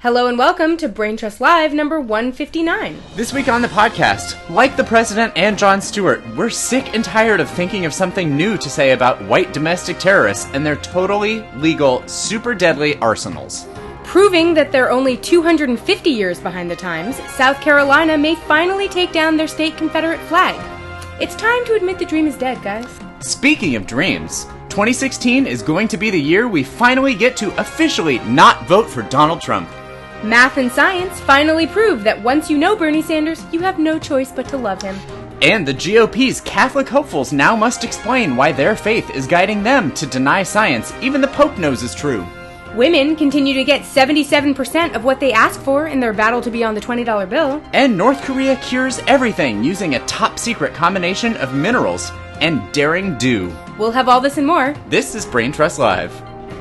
Hello and welcome to Brain Trust Live number 159. This week on the podcast, like the president and Jon Stewart, we're sick and tired of thinking of something new to say about white domestic terrorists and their totally legal, super deadly arsenals. Proving that they're only 250 years behind the times, South Carolina may finally take down their state Confederate flag. It's time to admit the dream is dead, guys. Speaking of dreams, 2016 is going to be the year we finally get to officially not vote for Donald Trump. Math and science finally prove that once you know Bernie Sanders, you have no choice but to love him. And the GOP's Catholic hopefuls now must explain why their faith is guiding them to deny science even the Pope knows is true. Women continue to get 77% of what they ask for in their battle to be on the $20 bill. And North Korea cures everything using a top-secret combination of minerals and daring do. We'll have all this and more. This is Brain Trust Live.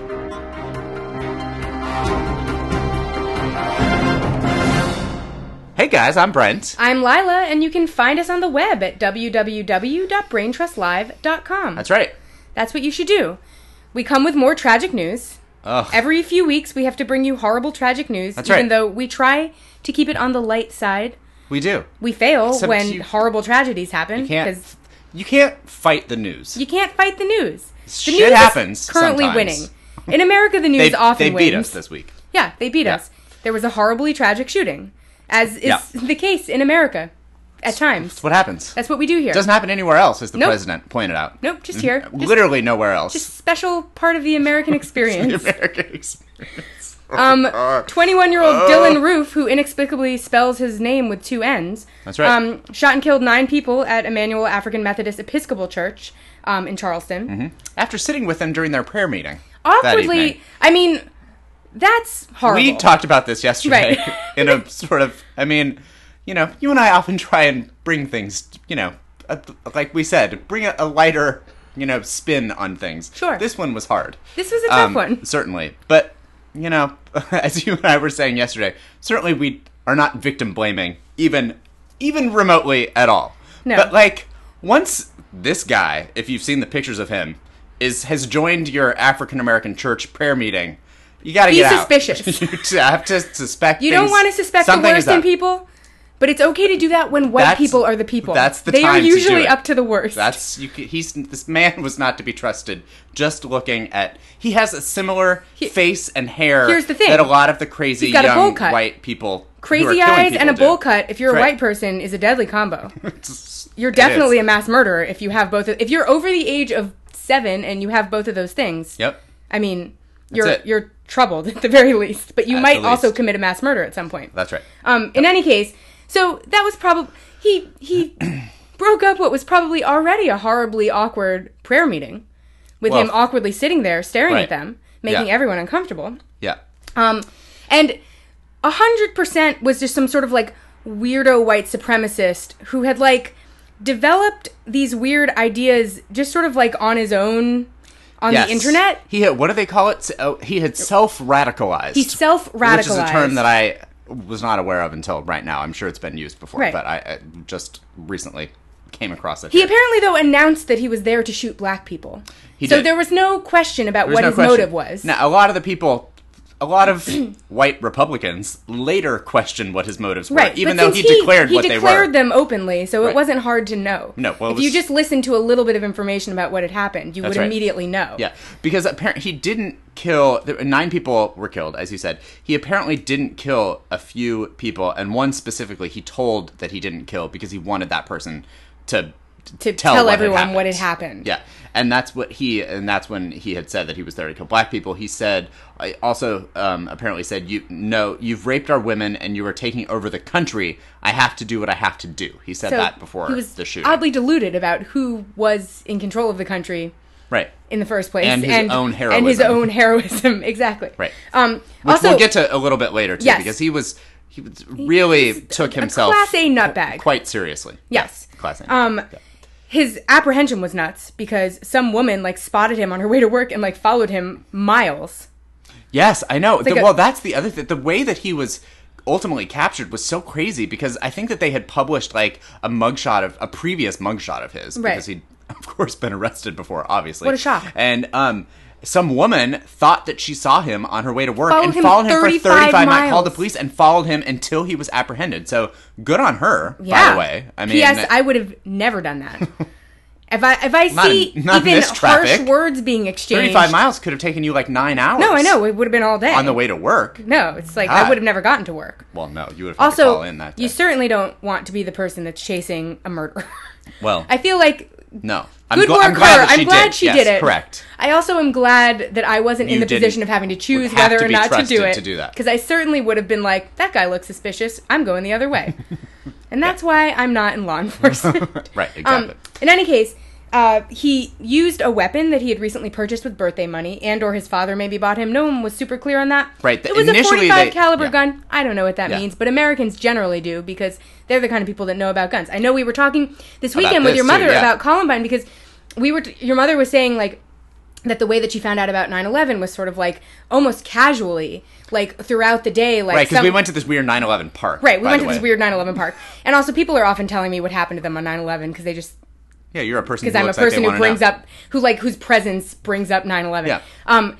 Hey guys, I'm Brent. I'm Lila, and you can find us on the web at www.braintrustlive.com. That's right. That's what you should do. We come with more tragic news. Ugh. Every few weeks, we have to bring you horrible, tragic news. That's right. Even though we try to keep it on the light side. We do. We fail Except when horrible tragedies happen. You can't fight the news. You can't fight the news. Shit news happens is currently sometimes. winning. In America, the news often wins. They beat us this week. Yeah, they beat us. There was a horribly tragic shooting, as is the case in America at times. That's what happens. That's what we do here. It doesn't happen anywhere else, as the president pointed out. Nope, just here. Literally nowhere else. Just special part of the American experience. The American experience. 21-year-old Dylan Roof, who inexplicably spells his name with two N's. That's right. Shot and killed 9 people at Emmanuel African Methodist Episcopal Church in Charleston. Mm-hmm. After sitting with them during their prayer meeting. Awkwardly, I mean, that's horrible. We talked about this yesterday Right. in a sort of, you and I often try and bring things, like we said, bring a lighter, spin on things. Sure. This one was hard. This was a tough one. Certainly. But, as you and I were saying yesterday, certainly we are not victim blaming, even remotely at all. No. But, once this guy, if you've seen the pictures of him, has joined your African-American church prayer meeting, you gotta get out. Be suspicious. You have to suspect You things. don't want to suspect the worst in people, but it's okay to do that when white people are the people. That's the They time are to usually do it. up to the worst. This man was not to be trusted. Just looking at, he has a similar face and hair. Here's the thing. That a lot of the crazy He's got a bowl young cut. white people, Crazy eyes and a bowl cut, if you're a white person, is a deadly combo. You're definitely a mass murderer if you have both. If you're over the age of 7 and you have both of those things. Yep. I mean, you're troubled at the very least, but you might also commit a mass murder at some point. That's right. In any case, so that was probably he broke up what was probably already a horribly awkward prayer meeting with him awkwardly sitting there staring at them, making everyone uncomfortable. Yeah. And 100% was just some sort of weirdo white supremacist who had developed these weird ideas just sort of on his own on the internet. He had, what do they call it? He had self-radicalized. He self-radicalized. Which is a term that I was not aware of until right now. I'm sure it's been used before, but I just recently came across it. He apparently, though, announced that he was there to shoot black people. He did. There was no question about what his motive was. Now, a lot of white Republicans later questioned what his motives were, even though he declared what they were. He declared them openly, so it wasn't hard to know. No, if you just listened to a little bit of information about what had happened, you would immediately know. Yeah, because apparently he didn't kill. 9 people were killed, as you said. He apparently didn't kill a few people, and one specifically he told that he didn't kill because he wanted that person to tell everyone what had happened. Yeah, and that's when he had said that he was there to kill black people. He said, also apparently said, you've raped our women and you are taking over the country. I have to do what I have to do. He said that before the shooting. He was oddly deluded about who was in control of the country. Right. In the first place. And his own heroism. And his own heroism, exactly. Right. Which we'll get to a little bit later, too, because he really took himself a Class A nutbag. Quite seriously. Yes. Class A. His apprehension was nuts because some woman spotted him on her way to work and followed him miles. Yes, I know. That's the other thing. The way that he was ultimately captured was so crazy because I think that they had published a previous mugshot of his because he'd of course been arrested before, obviously. What a shock. And some woman thought that she saw him on her way to work and him followed him for 35 miles. miles. Called the police and followed him until he was apprehended. So good on her, Yeah. by the way. I mean, P.S. I would have never done that. If I see not in even this traffic. harsh words being exchanged, 35 miles could have taken you like 9 hours. No, I know it would have been all day on the way to work. No, it's like God. I would have never gotten to work. Well, no, you would have had to Also, call in that day. you certainly don't want to be the person that's chasing a murderer. Well, I feel like no. good work, I'm glad her. that I'm glad she yes, did it. Correct. I also am glad that I wasn't in You the didn't- position of having to choose would have whether to or be not to trusted do it. to do that. Because I certainly would have been like, that guy looks suspicious. I'm going the other way. And that's why I'm not in law enforcement. Right, exactly. In any case, he used a weapon that he had recently purchased with birthday money, and or his father maybe bought him. No one was super clear on that. Right. It was a Initially, 45 caliber yeah. gun. I don't know what that Yeah. means, but Americans generally do because they're the kind of people that know about guns. I know we were talking this weekend with this your mother too, yeah. about Columbine because your mother was saying like that the way that she found out about 9/11 was sort of like almost casually, like throughout the day, like Right, because we went to this weird 9/11 park. Right, we by went the to this way. weird 9/11 park, and also people are often telling me what happened to them on 9/11 because they just Yeah, you're a person. because I'm a person who brings up whose presence brings up 9/11. Yeah.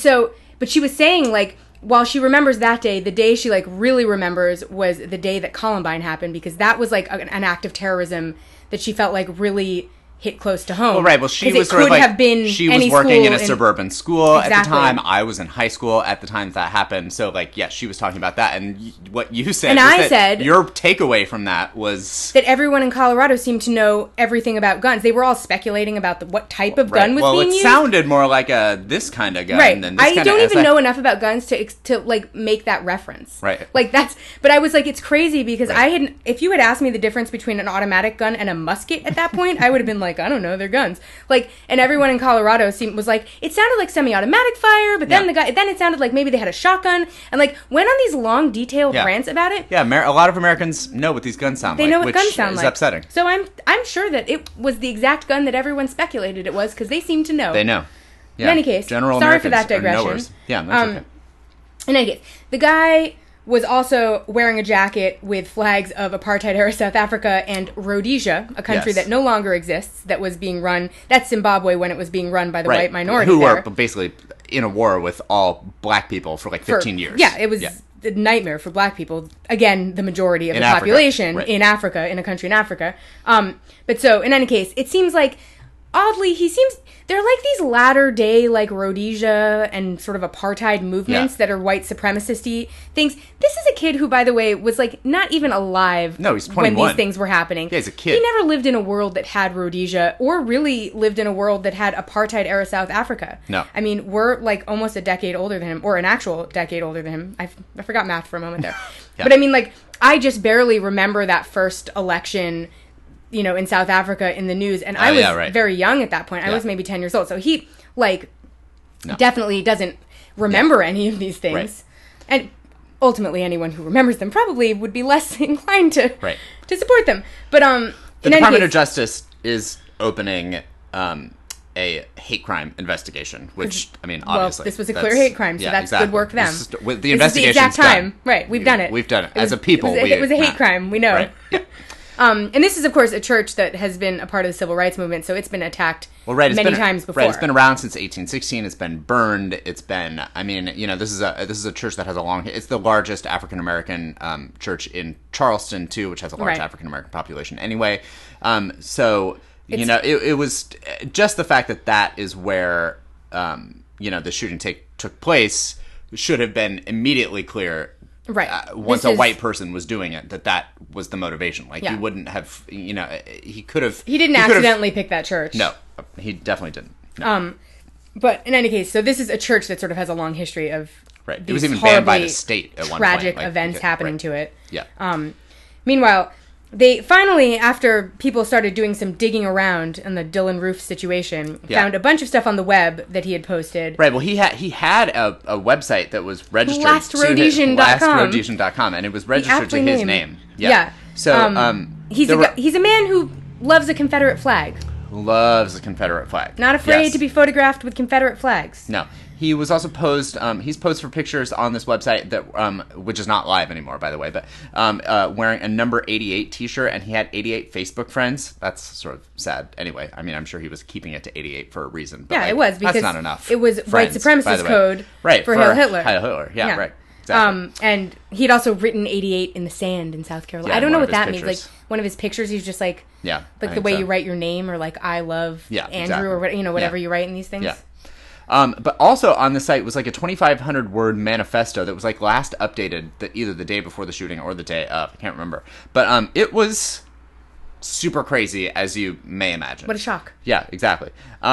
But she was saying like while she remembers that day, the day she like really remembers was the day that Columbine happened because that was like an act of terrorism that she felt like really hit close to home. Well, right. Well, she 'Cause was it sort of could like have been she any was working in a school suburban school at the Exactly. time. I was in high school at the time that happened. So, like, yeah, she was talking about that, and what you said. And was I that said- your takeaway from that was that everyone in Colorado seemed to know everything about guns. They were all speculating about what type of gun was well, being it used. sounded more like this kind of gun. Right. Than this I kind don't of even know enough about guns to like make that reference. Right. Like that's, but I was like, it's crazy because if you had asked me the difference between an automatic gun and a musket at that point, I would have been like, I don't know, they're guns. Like, and everyone in Colorado was like, it sounded like semi-automatic fire, but then then it sounded like maybe they had a shotgun, and like went on these long detailed rants about it. Yeah, a lot of Americans know what these guns sound like. They know what which guns sound is like. upsetting. So I'm sure that it was the exact gun that everyone speculated it was because they seem to know. They know. Yeah. In any case, General sorry for Americans that are digression. knowers. Yeah, that's okay. In any case, the guy was also wearing a jacket with flags of apartheid-era South Africa and Rhodesia, a country Yes. that no longer exists, that was being run... That's Zimbabwe when it was being run by the white minority who there. were basically in a war with all black people for like 15 years. Yeah, it was a nightmare for black people. Again, the majority of the Africa, population right. in Africa, in a country in Africa. But so, in any case, it seems like, oddly, they're like these latter-day, like, Rhodesia and sort of apartheid movements that are white supremacist-y things. This is a kid who, by the way, was, like, not even alive No, he's when 21. these things were happening. Yeah, he's a kid. He never lived in a world that had Rhodesia or really lived in a world that had apartheid-era South Africa. No. I mean, we're, like, almost a decade older than him, or an actual decade older than him. I forgot math for a moment there. Yeah. But, I mean, like, I just barely remember that first election in South Africa in the news. And I was very young at that point. I was maybe 10 years old. So he, like, definitely doesn't remember any of these things. Right. And ultimately, anyone who remembers them probably would be less inclined to support them. But, The Department of Justice is opening a hate crime investigation, which, I mean, obviously. Well, this was a clear hate crime, so that's good work for them. The This is investigation's the exact time. done. Right, we've done it. We've done it. As a people, it was a hate crime, we know. Right. Yeah. And this is, of course, a church that has been a part of the civil rights movement, so it's been attacked many times before. Right, it's been around since 1816. It's been burned. It's been, I mean, this is a church that has a long. It's the largest African American church in Charleston too, which has a large African American population anyway. So it was just the fact that is where the shooting took place should have been immediately clear. Right. Once a white person was doing it, that was the motivation. Like, he wouldn't have, he could have... He didn't accidentally pick that church. No, he definitely didn't. No. But in any case, so this is a church that sort of has a long history of It was even banned by the state at one point. Tragic events happening to it. Yeah. Meanwhile, they finally, after people started doing some digging around in the Dylan Roof situation, found a bunch of stuff on the web that he had posted. Right. Well, he had a website that was registered LastRhodesian.com. LastRhodesian.com, and it was registered to his name. Yeah. So he's a man who loves a Confederate flag. Loves the Confederate flag. Not afraid to be photographed with Confederate flags. No. He was also posed. He's posed for pictures on this website that, which is not live anymore, by the way. But wearing a number 88 T-shirt, and he had 88 Facebook friends. That's sort of sad. Anyway, I mean, I'm sure he was keeping it to 88 for a reason. But yeah, it was because that's not enough. It was friends, white supremacist code for Heil Hitler. Heil Hitler. Yeah, right. Exactly. And he'd also written 88 in the sand in South Carolina. Yeah, I don't know what that pictures. means. Like one of his pictures, he's just like, yeah, like the way you write your name, or like I love Andrew, or whatever you write in these things. Yeah. But also on the site was like a 2,500 word manifesto that was like last updated either the day before the shooting or the day of. I can't remember. But it was super crazy, as you may imagine. What a shock. Yeah, exactly.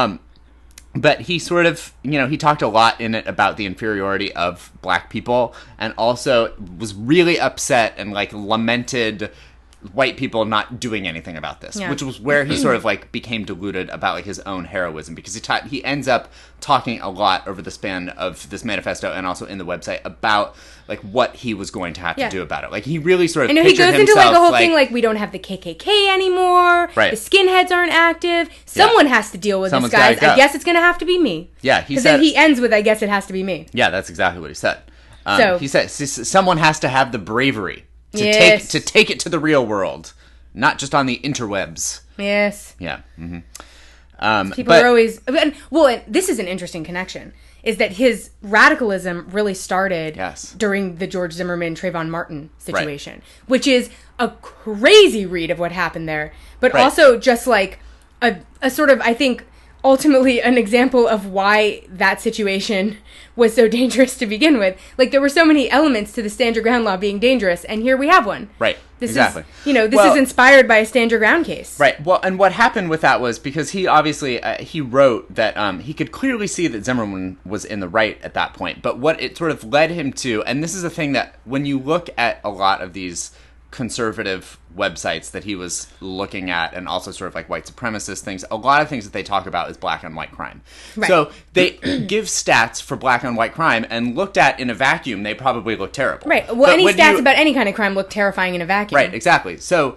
But he sort of, he talked a lot in it about the inferiority of black people, and also was really upset and like lamented white people not doing anything about this, which was where he sort of like became deluded about like his own heroism, because he ends up talking a lot over the span of this manifesto and also in the website about like what he was going to have to do about it. Like he really sort of he goes into like a whole thing like we don't have the KKK anymore, right? The skinheads aren't active. Someone has to deal with this, guys. I guess it's going to have to be me. Yeah, he said. Then he ends with, "I guess it has to be me." Yeah, that's exactly what he said. He said someone has to have the bravery to take it to the real world, not just on the interwebs. Yes. Yeah. Mm-hmm. People are always and this is an interesting connection. Is that his radicalism really started during the George Zimmerman, Trayvon Martin situation, which is a crazy read of what happened there, but also just like a sort of, I think, ultimately an example of why that situation was so dangerous to begin with. Like, there were so many elements to the Stand Your Ground law being dangerous, and here we have one. Right. This exactly. is, this is inspired by a Stand Your Ground case. Right. Well, and what happened with that was because he obviously, he wrote that he could clearly see that Zimmerman was in the right at that point, but what it sort of led him to, and this is a thing that when you look at a lot of these conservative websites that he was looking at, and also sort of like white supremacist things, a lot of things that they talk about is black on white crime. Right. So they give stats for black on white crime, and looked at in a vacuum, they probably look terrible. Right. Well, but any stats about any kind of crime look terrifying in a vacuum. Right, exactly. So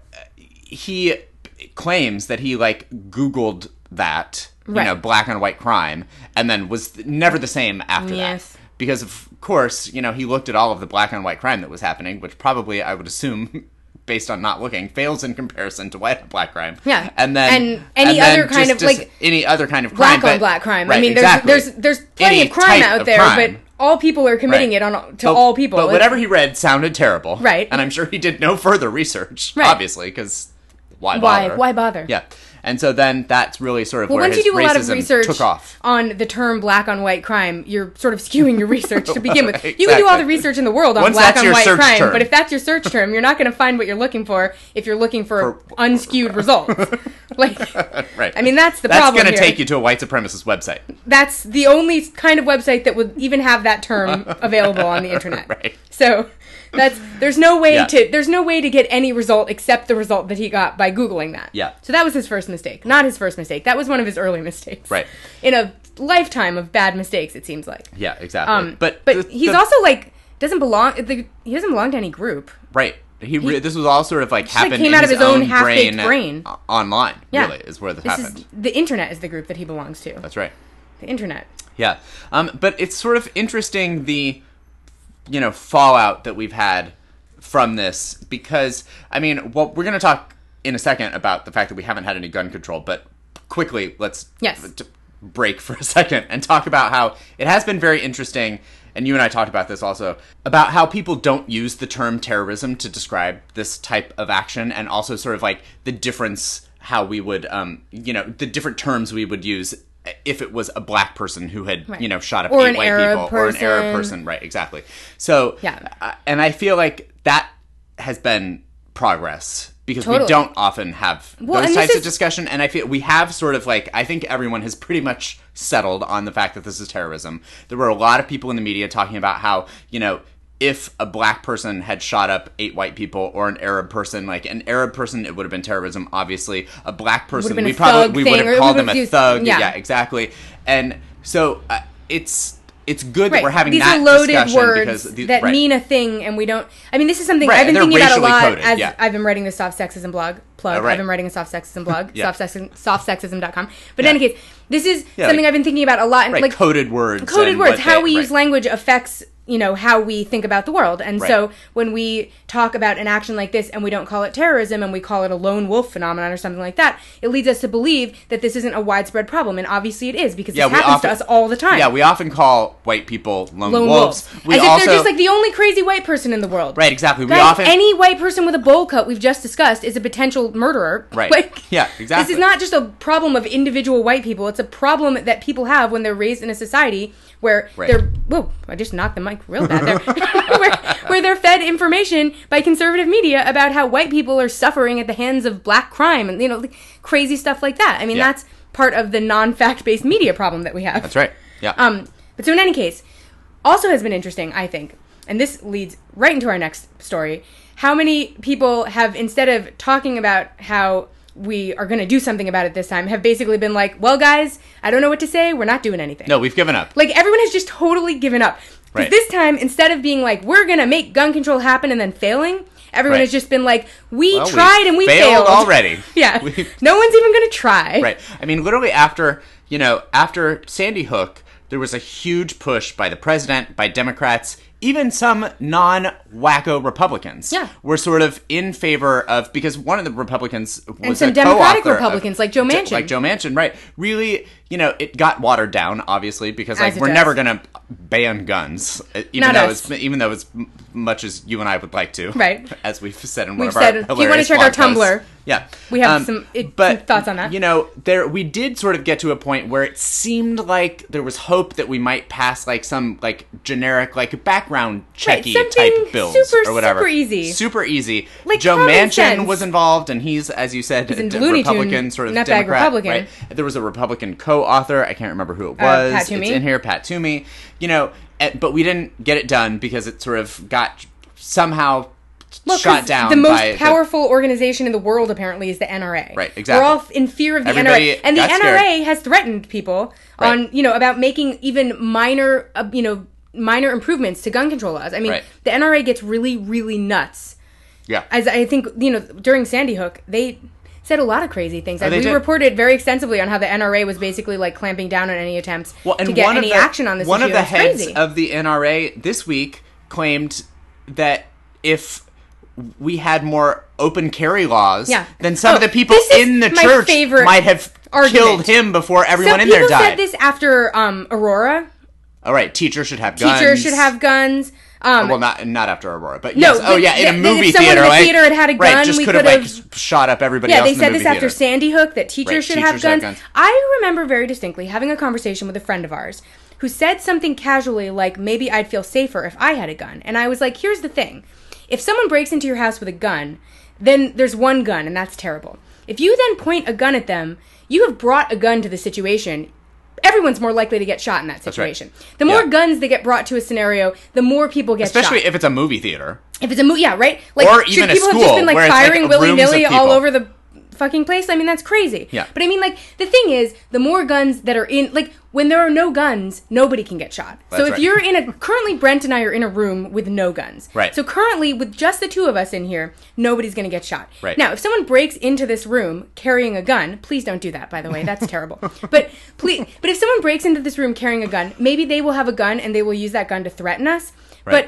he claims that he like Googled that, black on white crime, and then was never the same after that. Because, of course, he looked at all of the black on white crime that was happening, which probably, I would assume, based on not looking, fails in comparison to white on black crime. Yeah. And then any other kind of, like, any other kind of crime. Black on black crime. Right, I mean, there's plenty of crime out there, but all people are committing it to all people. But whatever he read sounded terrible. Right. And I'm sure he did no further research, obviously, because why bother? Why bother? Yeah. And so then that's really sort of where his racism took off. Once you do a lot of research on the term black on white crime, you're sort of skewing your research to begin with. Exactly. You can do all the research in the world on black on white crime, but if that's your search term, you're not going to find what you're looking for if you're looking for unskewed results. Right. I mean, that's the problem here. That's going to take you to a white supremacist website. That's the only kind of website that would even have that term available on the internet. Right. So there's no way to get any result except the result that he got by Googling that. Yeah. So that was his first mistake. Not his first mistake. That was one of his early mistakes. Right. In a lifetime of bad mistakes, it seems like. Yeah, exactly. But he's also like doesn't belong. He doesn't belong to any group. Right. This was all sort of like happened came in out of his own own half-baked brain. Online. Yeah. Really, is where this happened. The internet is the group that he belongs to. That's right. The internet. Yeah. But it's sort of interesting the fallout that we've had from this, because I mean, we're going to talk in a second about the fact that we haven't had any gun control, but quickly let's break for a second and talk about how it has been very interesting, and you and I talked about this also, about how people don't use the term terrorism to describe this type of action, and also sort of like the difference, how we would the different terms we would use if it was a black person who had, shot up 8 white people, or an Arab person. Right, exactly. So, and I feel like that has been progress, because we don't often have those types of discussion, and I feel we have sort of like, I think everyone has pretty much settled on the fact that this is terrorism. There were a lot of people in the media talking about how, if a black person had shot up 8 white people, or an Arab person, like an Arab person, it would have been terrorism, obviously. A black person, we would have called them a thug. Yeah, exactly. And so it's it's good that Right. we're having these that are loaded discussion words because that right. mean a thing, and we don't. I mean, this is something Right, I've been they're thinking about a racially lot coded, as yeah. I've been writing the Soft Sexism blog. Plug. right. I've been writing a Soft Sexism blog. Yeah. Softsexism.com. But Yeah. in any case, this is Yeah, something like- I've been thinking about a lot. And right, like coded words. Coded and words. what How they- we right. use language affects, how we think about the world. And Right. so when we talk about an action like this and we don't call it terrorism and we call it a lone wolf phenomenon or something like that, it leads us to believe that this isn't a widespread problem. And obviously it is, because Yeah, this we happens often- to us all the time. Yeah, we often call white people lone Lone wolves. wolves. We As if also, they're just like the only crazy white person in the world. right, exactly. Guys, we often any white person with a bowl cut we've just discussed is a potential murderer. Right. Like, Yeah, exactly. This is not just a problem of individual white people. It's a problem that people have when they're raised in a society where Right. they're... Whoa, I just knocked the mic real bad there. where they're fed information by conservative media about how white people are suffering at the hands of black crime and, crazy stuff like that. I mean, Yeah. that's part of the non-fact-based media problem that we have. That's right. Yeah. But so in any case, also has been interesting, I think, and this leads right into our next story, how many people have, instead of talking about how we are going to do something about it this time, have basically been like, well, guys, I don't know what to say, we're not doing anything. No, we've given up. Like, everyone has just totally given up. Because Right. this time, instead of being like, we're going to make gun control happen and then failing, everyone Right. has just been like, we Well, tried and we failed. already. Yeah. We've- No one's even going to try. Right. I mean, literally after Sandy Hook, there was a huge push by the president, by Democrats, even some non-wacko Republicans. Yeah. Were sort of in favor of, because one of the Republicans was And some a Democratic co-author Republicans, like Joe Manchin. Like Joe Manchin, right. Really, it got watered down, obviously, because As it we're does. never going to ban guns, Not us. even though as much as you and I would like to. Right. As we've said in one We've of our said, if you wanna hilarious check our blog posts. Tumblr, Yeah. we have some thoughts on that. We did sort of get to a point where it seemed like there was hope that we might pass some generic background checky something type bills super, or whatever. super easy. Super easy. Like Joe common Manchin sense. was involved, and he's, as you said, He's a a Looney Republican, Tune sort of nutbag Democrat. Republican. Right? There was a Republican co-author. I can't remember who it was. Pat Toomey. It's in here, Pat Toomey. But we didn't get it done because it sort of got somehow shot 'cause down. The most by powerful organization in the world, apparently, is the NRA. Right, exactly. We're all in fear of the Everybody NRA, and the got NRA scared. has threatened people Right. on, about making even minor, minor improvements to gun control laws. I mean, Right. the NRA gets really, really nuts. Yeah. As I think, during Sandy Hook, they said a lot of crazy things. Oh, they We did. reported very extensively on how the NRA was basically clamping down on any attempts And to get one any of the, action on this one issue. of the It's heads crazy. of the NRA this week claimed that if we had more open carry laws, Yeah. then some of the people this is in the my church favorite might have argument. killed him before everyone Some in there people died. said this after Aurora. All right, teachers should have guns. Teachers should have guns. Well, not after Aurora, but No, yes. but in a if movie someone in theater, the theater had a gun, right, just we could have could've- shot up everybody Yeah, else they in the said movie this after theater. Sandy Hook, that teachers Right, should have teachers should have guns. guns. I remember very distinctly having a conversation with a friend of ours who said something casually like, maybe I'd feel safer if I had a gun. And I was like, here's the thing. If someone breaks into your house with a gun, then there's one gun, and that's terrible. If you then point a gun at them, you have brought a gun to the situation. Everyone's more likely to get shot in that That's right. situation. The more Yeah. guns that get brought to a scenario, the more people get Especially shot. if it's a movie theater. If it's a movie, yeah, right? Or even a people have school, just been where it's, firing rooms willy-nilly of all people. over the fucking place. I mean, that's crazy. Yeah. But I mean, the thing is, the more guns that are in, when there are no guns, nobody can get shot. So That's if right. you're currently Brent and I are in a room with no guns. Right. So currently, with just the two of us in here, nobody's going to get shot. Right. Now, if someone breaks into this room carrying a gun, please don't do that, by the way. That's terrible. But if someone breaks into this room carrying a gun, maybe they will have a gun and they will use that gun to threaten us. Right. But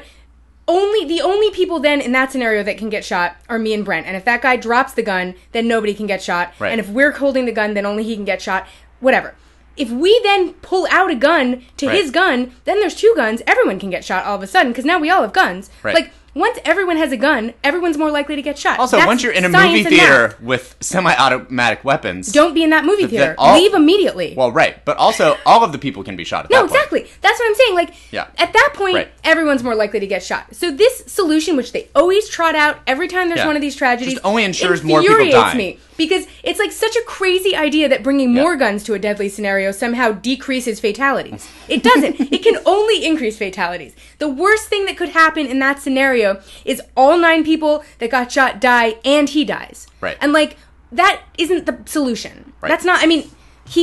the only people then in that scenario that can get shot are me and Brent. And if that guy drops the gun, then nobody can get shot. Right. And if we're holding the gun, then only he can get shot. Whatever. If we then pull out a gun to Right. his gun, then there's two guns. Everyone can get shot all of a sudden because now we all have guns. Right. Once everyone has a gun, everyone's more likely to get shot. Also, That's once you're in a science movie and math. theater with semi-automatic weapons... Don't be in that movie That theater. all- Leave immediately. Well, right. But also, all of the people can be shot at No, that point. exactly. That's what I'm saying. Yeah. At that point, Right. everyone's more likely to get shot. So this solution, which they always trot out every time there's Yeah. one of these tragedies, Just only ensures more people infuriates die. me. Because it's such a crazy idea that bringing more guns to a deadly scenario somehow decreases fatalities. It doesn't. It can only increase fatalities. The worst thing that could happen in that scenario is all 9 people that got shot die and he dies. Right. And that isn't the solution. Right. That's not,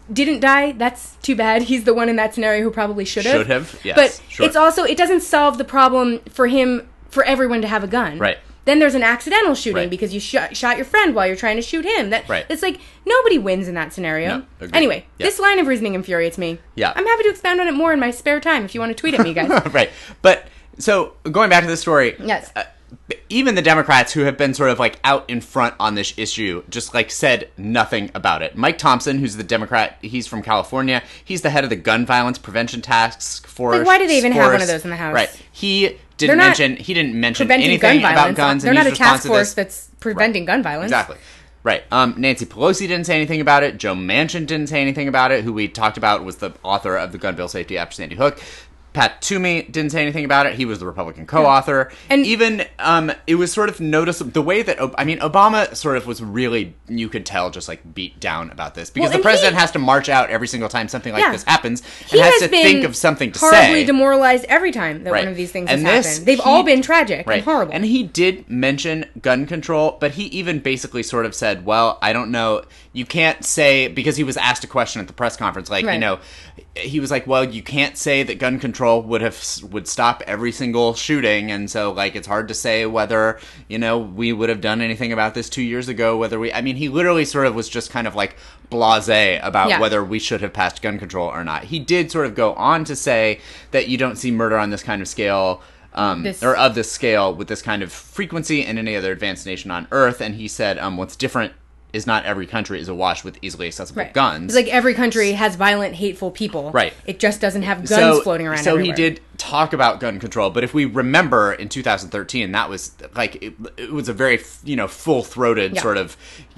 didn't die. That's too bad. He's the one in that scenario who probably should have. Should have, yes. But sure. it's also, it doesn't solve the problem for everyone to have a gun. Right. Then there's an accidental shooting Right. because you shot your friend while you're trying to shoot him. Right. It's like, nobody wins in that scenario. No, agreed. Anyway, Yeah. this line of reasoning infuriates me. Yeah. I'm happy to expound on it more in my spare time if you want to tweet at me, guys. Right. But, so, going back to the story. Yes. Even the Democrats who have been sort of like out in front on this issue just like said nothing about it. Mike Thompson, who's the Democrat, he's from California. He's the head of the Gun Violence Prevention Task Force. Like, why do they even have one of those in the House? Right. He didn't mention preventing anything gun about violence. guns. They're and not a he's response task to force this. that's preventing gun violence. Exactly. Right. Nancy Pelosi didn't say anything about it. Joe Manchin didn't say anything about it, who we talked about was the author of the Gun Bill Safety After Sandy Hook. Pat Toomey didn't say anything about it. He was the Republican co-author. And even, it was sort of noticeable, the way that, Obama sort of was really, you could tell, just like beat down about this. Because the president has to march out every single time something like this happens. And has to think of something to say. Horribly demoralized every time that one of these things has happened. They've all been tragic and horrible. And he did mention gun control, but he even basically sort of said, well, I don't know, you can't say, because he was asked a question at the press conference, like, you know, he was like, well, you can't say that gun control would stop every single shooting, and so like it's hard to say whether, you know, we would have done anything about this 2 years ago, he literally sort of was just kind of like blasé about whether we should have passed gun control or not. He did sort of go on to say that you don't see murder on this kind of scale or of this scale with this kind of frequency in any other advanced nation on earth, and he said what's different is not every country is awash with easily accessible guns. It's like every country has violent, hateful people. Right. It just doesn't have guns floating around everywhere. So he did talk about gun control, but if we remember in 2013, that was like, it was a very, full-throated sort of,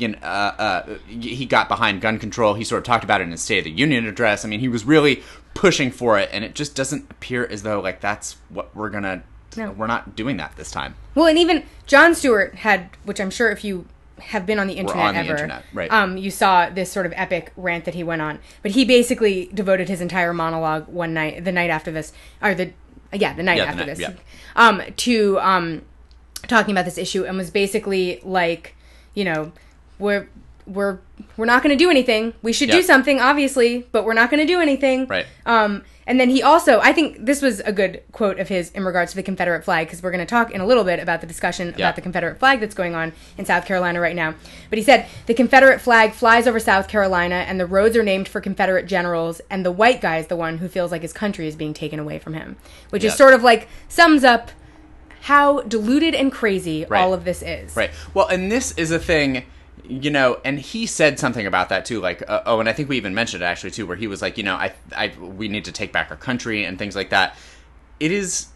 he got behind gun control. He sort of talked about it in his State of the Union address. I mean, he was really pushing for it, and it just doesn't appear as though, like, that's what we're gonna... No. We're not doing that this time. Well, and even Jon Stewart had, which I'm sure if you have been on the internet right. You saw this sort of epic rant that he went on. But he basically devoted his entire monologue the night after this, to talking about this issue, and was basically like, we're not going to do anything. We should do something, obviously, but we're not going to do anything. Right. And then he also, I think this was a good quote of his in regards to the Confederate flag, because we're going to talk in a little bit about the discussion about the Confederate flag that's going on in South Carolina right now. But he said, the Confederate flag flies over South Carolina, and the roads are named for Confederate generals, and the white guy is the one who feels like his country is being taken away from him. Which is sort of like, sums up how deluded and crazy all of this is. Right. Well, and this is a thing... and he said something about that too, like, and I think we even mentioned it actually too, where he was like, we need to take back our country and things like that. It's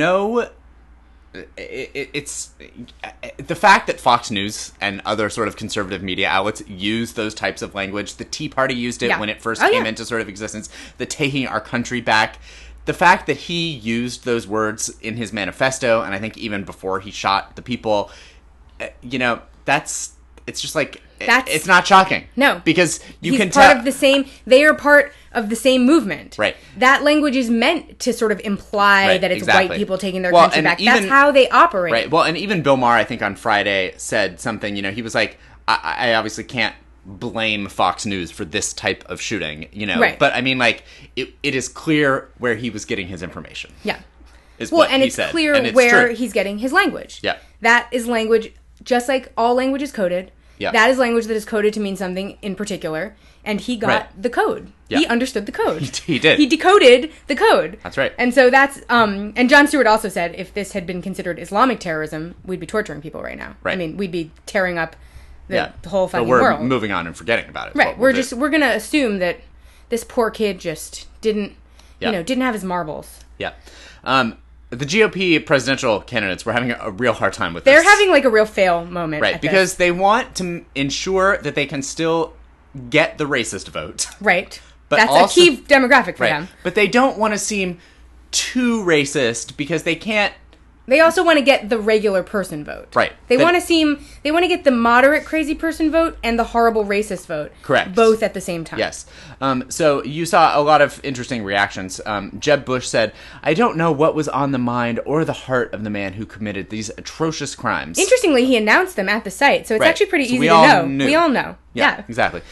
the fact that Fox News and other sort of conservative media outlets use those types of language. The Tea Party used it when it first came into sort of existence, the taking our country back. The fact that he used those words in his manifesto, and I think even before he shot the people, it's just like, it's not shocking. No. Because you can tell. They are part of the same movement. Right. That language is meant to sort of imply that it's white people taking their country back. That's how they operate. Right. Well, and even Bill Maher, I think on Friday, said something, he was like, I obviously can't blame Fox News for this type of shooting, Right. But I mean, like, it is clear where he was getting his information. Yeah. And it's clear where he's getting his language. Yeah. That is language... Just like all language is coded, Yeah. That is language that is coded to mean something in particular, and he got the code. Yeah. He understood the code. He did. He decoded the code. That's right. And so that's, and Jon Stewart also said if this had been considered Islamic terrorism, we'd be torturing people right now. Right. I mean, we'd be tearing up the whole fucking world. But we're moving on and forgetting about it. Right. We're going to assume that this poor kid just didn't have his marbles. Yeah. The GOP presidential candidates were having a real hard time with this. They're having like a real fail moment. Right, because they want to ensure that they can still get the racist vote. Right. But that's also a key demographic for them. But they don't want to seem too racist because they can't They also want to get the regular person vote. Right. They want to get the moderate crazy person vote and the horrible racist vote. Correct. Both at the same time. Yes. So you saw a lot of interesting reactions. Jeb Bush said, "I don't know what was on the mind or the heart of the man who committed these atrocious crimes." Interestingly, he announced them at the site, so it's Right. actually pretty So easy we to all know. knew. We all know. Yeah. Exactly.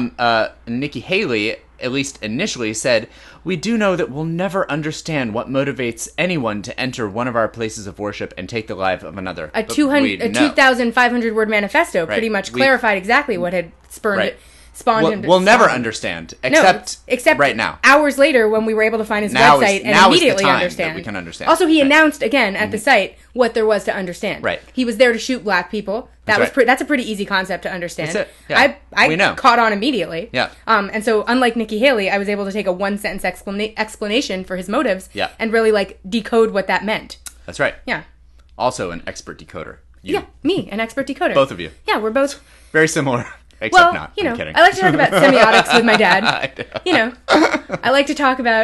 Nikki Haley, at least initially, said, "We do know that we'll never understand what motivates anyone to enter one of our places of worship and take the life of another." A But we know. 2,500 word manifesto pretty much clarified exactly what had spawned him. We'll never understand, except right now. Hours later, when we were able to find his Now website is the immediately time understand. that we can understand. Also, he Right. announced again at the site what there was to understand. Right. He was there to shoot black people. That That's was right. that's a pretty easy concept to understand. That's it. Yeah. I We know. caught on immediately. Yeah. And so, unlike Nikki Haley, I was able to take a one sentence explanation for his motives. Yeah. And really decode what that meant. That's right. Yeah. Also an expert decoder. You, Yeah. Me, an expert decoder. Both of you. Yeah, we're both. Very similar, except Well, not. you know, I'm kidding. I like to talk about semiotics with my dad. I know. You know, I like to talk about,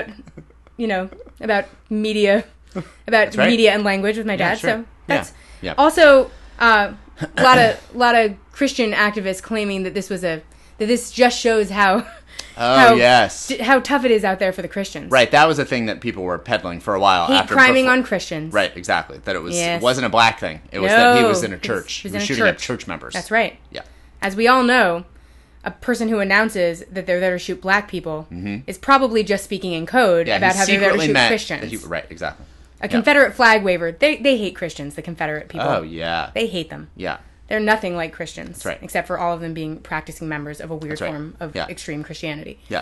about media, right. media and language with my dad. sure. So that's Yeah. also a lot of Christian activists claiming that this just shows how Yes. how tough it is out there for the Christians. Right, that was a thing that people were peddling for a while. Hate criming on Christians. Right, exactly. That it Yes. wasn't a black thing. It was that he was in a No, church. he was He was in a shooting at church. church members. That's right. Yeah. As we all know, a person who announces that they're there to shoot black people is probably just speaking in code Yeah, about he how they're there to secretly shoot meant Christians. that he- right, exactly. A Confederate flag waver. They hate Christians, the Confederate people. Oh, yeah. They hate them. Yeah. They're nothing like Christians. That's right. Except for all of them being practicing members of a weird That's right. form of Yeah. extreme Christianity. Yeah.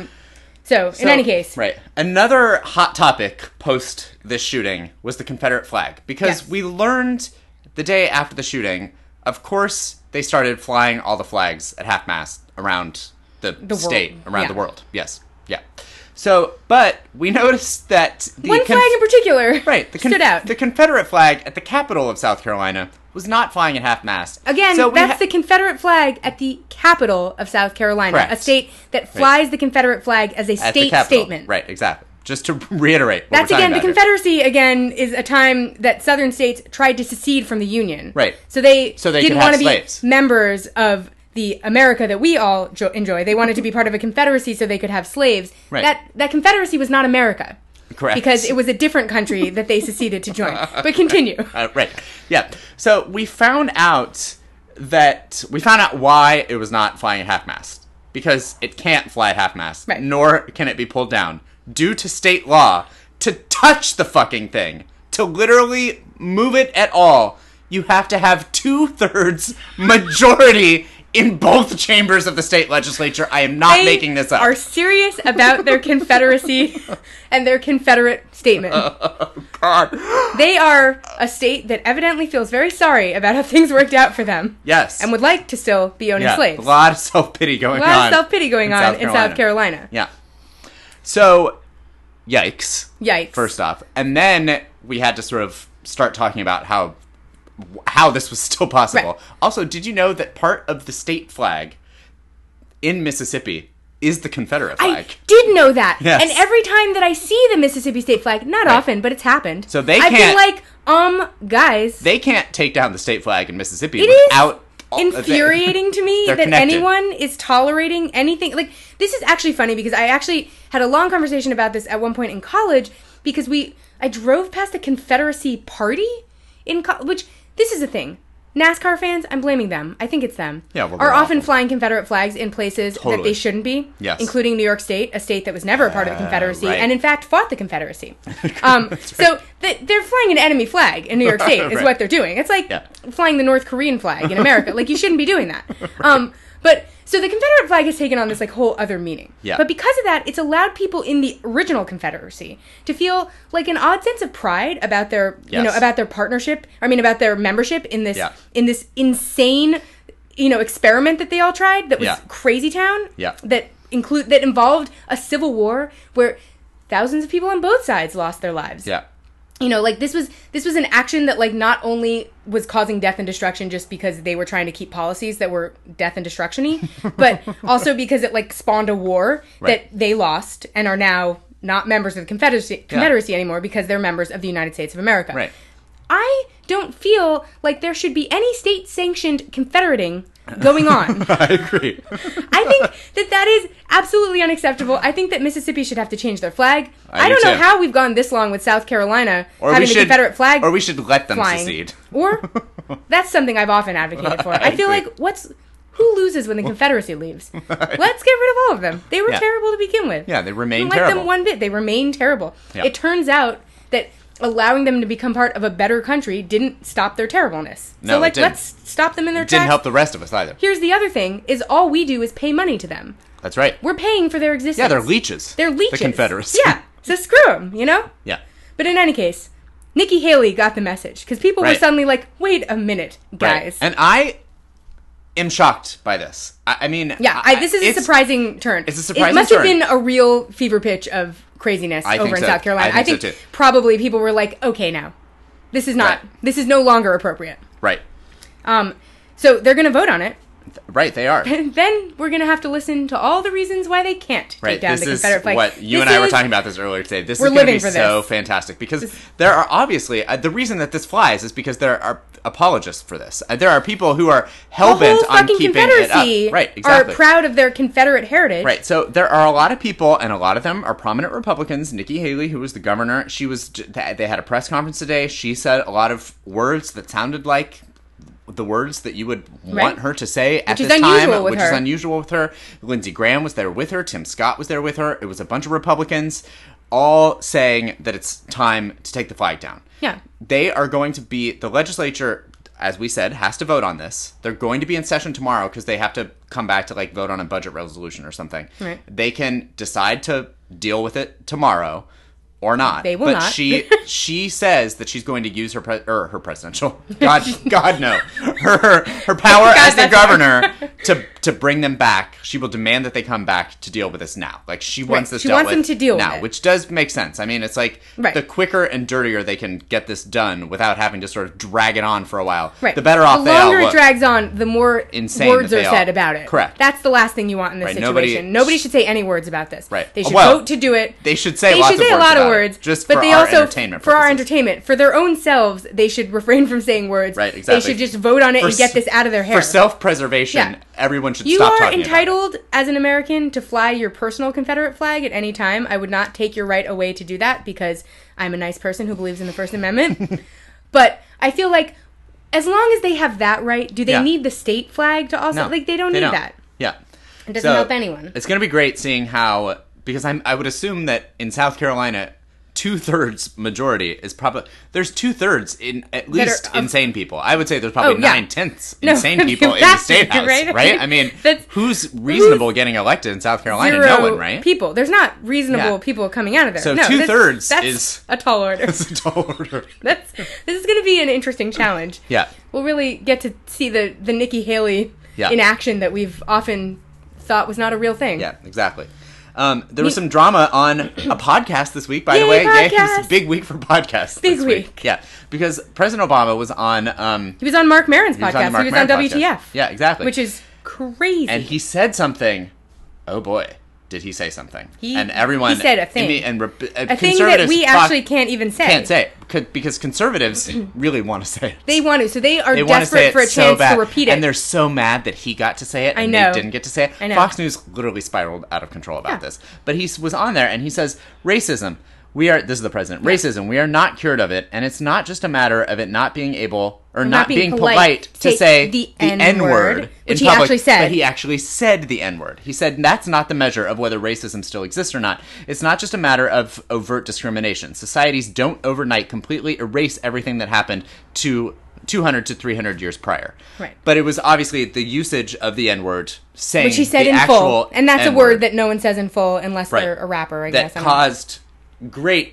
So, in any case. Right. Another hot topic post this shooting was the Confederate flag. Because Yes. we learned the day after the shooting, of course, they started flying all the flags at half-mast around the state, world. around Yeah. the world. Yes. Yeah. So, but we noticed that One flag in particular stood out. The Confederate flag at the capital of South Carolina was not flying at half-mast. Again, so that's the Confederate flag at the capital of South Carolina. Correct. A state that flies the Confederate flag as a at the state capital. statement. Right, exactly. Just to reiterate what That's we're talking again, the about here. Confederacy again is a time that Southern states tried to secede from the Union. Right. So they So they didn't could have want to be slaves. members of the America that we all enjoy. They wanted to be part of a confederacy so they could have slaves. Right. That confederacy was not America. Correct. Because it was a different country that they seceded to join. But continue. Right. Yeah. So we found out why it was not flying at half-mast. Because it can't fly at half-mast. Right. Nor can it be pulled down. Due to state law, to touch the fucking thing, to literally move it at all, you have to have 2/3 majority in both chambers of the state legislature. I am not They making this up. are serious about their confederacy and their Confederate statement. God. They are a state that evidently feels very sorry about how things worked out for them. Yes. And would like to still be owning Yeah, slaves. a lot of self-pity going A on. lot of self-pity going on in South Carolina. Yeah. So, yikes. Yikes. First off. And then we had to sort of start talking about how this was still possible. Right. Also, did you know that part of the state flag in Mississippi is the Confederate flag? I did know that. Yes. And every time that I see the Mississippi state flag, not Right. often, but it's happened. So they I've can't- been like, guys. They can't take down the state flag in Mississippi It is without... infuriating to me They're that connected. anyone is tolerating anything. Like, this is actually funny because I actually had a long conversation about this at one point in college because I drove past a Confederacy party which, this is a thing. NASCAR fans, I'm blaming them. I think it's them. Yeah, well, are they're often awful. flying Confederate flags in places that Totally. they shouldn't be. Yes. Including New York State, a state that was never a part of the Confederacy, right. and in fact fought the Confederacy. So they're flying an enemy flag in New York State is Right. what they're doing. It's like Yeah. flying the North Korean flag in America. Like, you shouldn't be doing that. But so the Confederate flag has taken on this like whole other meaning. Yeah. But because of that, it's allowed people in the original Confederacy to feel like an odd sense of pride about their Yes. about their partnership. I mean, about their membership in this Yeah. insane experiment that they all tried. That was Yeah. Crazy Town. Yeah. That involved a civil war where thousands of people on both sides lost their lives. Yeah. This was an action that like not only was causing death and destruction just because they were trying to keep policies that were death and destruction-y, but also because it like spawned a war Right. that they lost and are now not members of the Confederacy anymore because they're members of the United States of America. Right. I don't feel like there should be any state-sanctioned Confederating going on. I agree. I think that is absolutely unacceptable. I think that Mississippi should have to change their flag. I do don't know too. how we've gone this long with South Carolina Or having we the should, Confederate flag or we should let them flying. secede. Or that's something I've often advocated for. I feel agree. like who loses when the Confederacy leaves? Let's get rid of all of them. They were Yeah. terrible to begin with. Yeah, they remain I don't like terrible. them one bit. They remain terrible. Yeah. It turns out that allowing them to become part of a better country didn't stop their terribleness. No, so it like didn't. let's stop them in their It didn't tracks. help the rest of us either. Here's the other thing is all we do is pay money to them. That's right. We're paying for their existence. Yeah, they're leeches. They're leeches. The Confederacy. Yeah. So screw them, you know? Yeah. But in any case, Nikki Haley got the message because people were Right. suddenly like, wait a minute, Right. guys. And I am shocked by this. I mean... Yeah, this is a it's- surprising turn. It's a surprising It must have turn. been a real fever pitch of craziness I over think in so. South Carolina. I think so, too. probably people were like, okay, now. This is not, Right. this is no longer appropriate. Right. So they're going to vote on it. Right, they are. And then we're going to have to listen to all the reasons why they can't take Right, down this the is Confederate flag. what you This and I were is- talking about this earlier today. This We're is going to living be for so this. fantastic because there are obviously the reason that this flies is because there are apologists for this. There are people who are hell The whole bent on fucking keeping it Confederacy up. Right, exactly. are proud of their Confederate heritage. Right, so there are a lot of people, and a lot of them are prominent Republicans. Nikki Haley, who was the governor, they had a press conference today. She said a lot of words that sounded like the words that you would want her to say at Which is this unusual time, with which her. is unusual with her. Lindsey Graham was there with her. Tim Scott was there with her. It was a bunch of Republicans all saying that it's time to take the flag down. Yeah. They are going to be, the legislature, as we said, has to vote on this. They're going to be in session tomorrow because they have to come back to vote on a budget resolution or something. Right. They can decide to deal with it tomorrow or not. They will but not. she says that she's going to use her her presidential God no her power as the that's governor to bring them back. She will demand that they come back to deal with this now. She wants this She dealt wants with them to deal with now, it. which does make sense. I mean, it's Right. the quicker and dirtier they can get this done without having to sort of drag it on for a while. Right. The better off the they all longer look. it drags on, the more Insane words that are they said all- about it. Correct. That's the last thing you want in this Right, situation. nobody- Nobody should say any words about this. Right. They should Well, vote to do it. They should say They lots should say of a words lot of about it, words, just but for they our also entertainment for our purposes. entertainment, for their own selves, they should refrain from saying words. Right, exactly. They should just vote on it For and get s- this out of their hair. For self-preservation, Yeah. everyone should You stop are talking entitled as an American to fly your personal Confederate flag at any time. I would not take your right away to do that because I'm a nice person who believes in the First Amendment. But I feel like as long as they have that right, do they Yeah. need the state flag to also about it. No, they don't need that. Yeah. It doesn't help anyone. It's going to be great seeing how, because I would assume that in South Carolina, 2/3 majority is probably, there's 2/3 in at least are of- insane people. I would say there's probably Oh, yeah. 9/10 No, insane people in the that's state house, right. right? I mean, That's- who's reasonable getting elected in South Carolina? Zero No one, right? people. There's not reasonable Yeah. people coming out of there. So no, 2/3 that's is- a tall order. It's a tall order. This is going to be an interesting challenge. Yeah. We'll really get to see the Nikki Haley Yeah. in action that we've often thought was not a real thing. Yeah, exactly. There was some drama on a podcast this week, by the Yay, way. Yay, podcast! it's a big week for podcasts. Big this week. Yeah, because President Obama was on. He was on Mark Maron's He was on the podcast. Mark He was on Maron WTF. podcast. Yeah, exactly. Which is crazy. And he said something. Oh boy, did he say something? And everyone he said a thing. a thing that we actually can't even say. can't say it, because conservatives really want to say it. They want to. So they are They want to say desperate it for a so chance bad, to repeat it. and they're so mad that he got to say it, and I know. they didn't get to say it. I know. Fox News literally spiraled out of control about Yeah. this. But he was on there, and he says, "Racism. This is the president. Racism. We are not cured of it, and it's not just a matter of it not being able or not being polite to say the N-word N-word, in which he public." actually said. But he actually said the N-word. He said that's not the measure of whether racism still exists or not. It's not just a matter of overt discrimination. Societies don't overnight completely erase everything that happened to 200 to 300 years prior. Right. But it was obviously the usage of the N-word saying Which he said the in actual full. And that's a N-word word that no one says in full unless Right. they're a rapper, I that guess. I don't know. caused great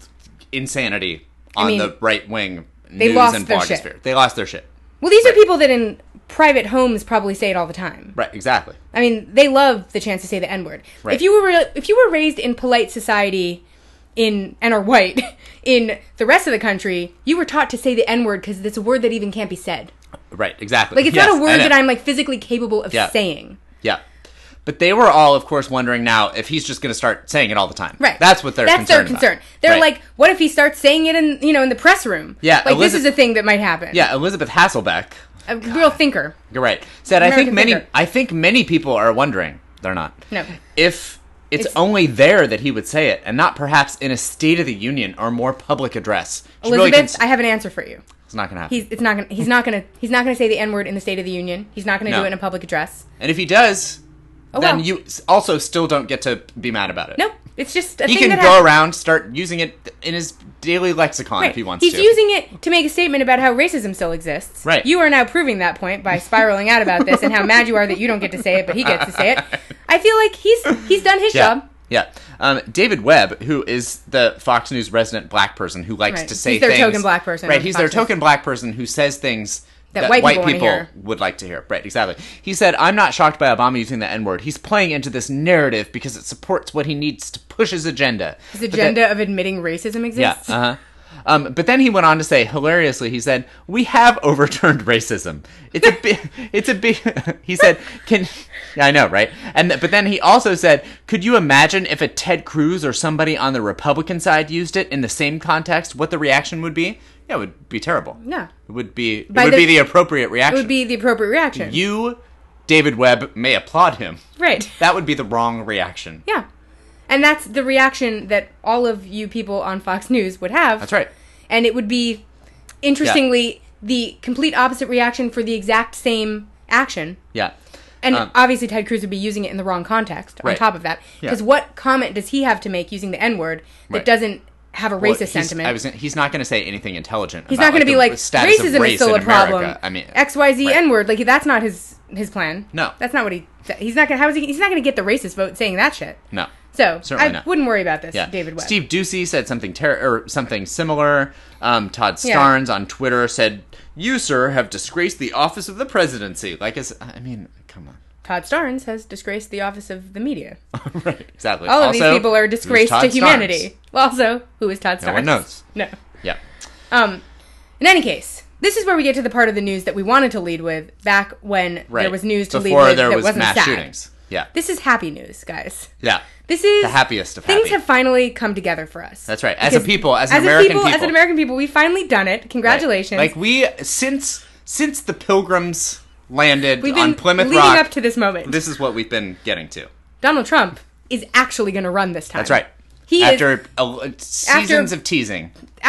insanity on mean, the right-wing they news lost and their blogosphere. shit. They lost their shit. Well, these are Right. people that in private homes probably say it all the time. Right, exactly. I mean, they love the chance to say the N-word. Right. If you were raised in polite society and are white in the rest of the country, you were taught to say the N-word because it's a word that even can't be said. Right, exactly. Like, it's Yes, not a I word know. that I'm, like, physically capable of Yeah. saying. Yeah. But they were all, of course, wondering now if he's just going to start saying it all the time. Right. That's what they're concerned That's their concern. about. They're Right. like, what if he starts saying it in the press room? Yeah, Like, this is a thing that might happen. Yeah, Elizabeth Hasselbeck, A real thinker. you're right, said, American thinker. I think many people are wondering, they're not, No. if it's only there that he would say it, and not perhaps in a State of the Union or more public address. She's Elizabeth, I have an answer for you. it's not going to happen. He's not gonna say the N-word in the State of the Union. He's not gonna No. do it in a public address. And if he does, then well. you also still don't get to be mad about it. Nope. It's just a He thing can that go happens. around, start using it in his daily lexicon Right. if he wants He's to. using it to make a statement about how racism still exists. Right. You are now proving that point by spiraling out about this and how mad you are that you don't get to say it, but he gets to say it. I feel like he's done his job. Yeah. David Webb, who is the Fox News resident black person who likes Right. to say He's their things... token black person Right, on he's Fox their News. token black person who says things that white white people wanna people hear. would like to hear. Right, exactly. He said, I'm not shocked by Obama using the N-word. He's playing into this narrative because it supports what he needs to push his agenda. His agenda of admitting racism Yeah, exists. but then he went on to say, hilariously, he said, "We have overturned racism. It's a big." He said, I know, right? But then he also said, "Could you imagine if a Ted Cruz or somebody on the Republican side used it in the same context? What the reaction would be? Yeah, it would be terrible. Yeah. it would be. It By would the- be the appropriate reaction. It would be the appropriate reaction. You, David Webb, may applaud him. Right. That would be the wrong reaction. Yeah. And that's the reaction that all of you people on Fox News would have. That's right. And it would be, interestingly, the complete opposite reaction for the exact same action. Yeah. And obviously Ted Cruz would be using it in the wrong context on Right. top of that. Yeah. Because what comment does he have to make using the N-word that Right. doesn't have a Well, racist sentiment? He's not going to say anything intelligent. He's about, not going to be like, the status of racism race is still a in America. problem. I mean, XYZ right. N-word. Like, that's not his plan. No. That's not what he's not going to, he's not going to get the racist vote saying that shit. No. So, Certainly I not. wouldn't worry about this, Yeah. David Webb. Steve Ducey said something something similar. Todd Starnes on Twitter said, "You, sir, have disgraced the office of the presidency." Like, I mean, come on. Todd Starnes has disgraced the office of the media. Right, exactly. All of Also, these people are who's disgraced Todd to Starnes? humanity. Well, also, who is Todd Starnes? No one knows. No. Yeah. In any case, this is where we get to the part of the news that we wanted to lead with back when Right. there was news to Before lead with there that was wasn't mass sad. shootings. Yeah. This is happy news, guys. Yeah. This is The happiest of things happy. have finally come together for us. That's right. As a Because people, as an American people. as an American people, we've finally done it. Congratulations. Right. Like we since the Pilgrims landed We've been on Plymouth leading Rock. up to this moment. This is what we've been getting to. Donald Trump is actually going to run this time. That's right. He After seasons of teasing.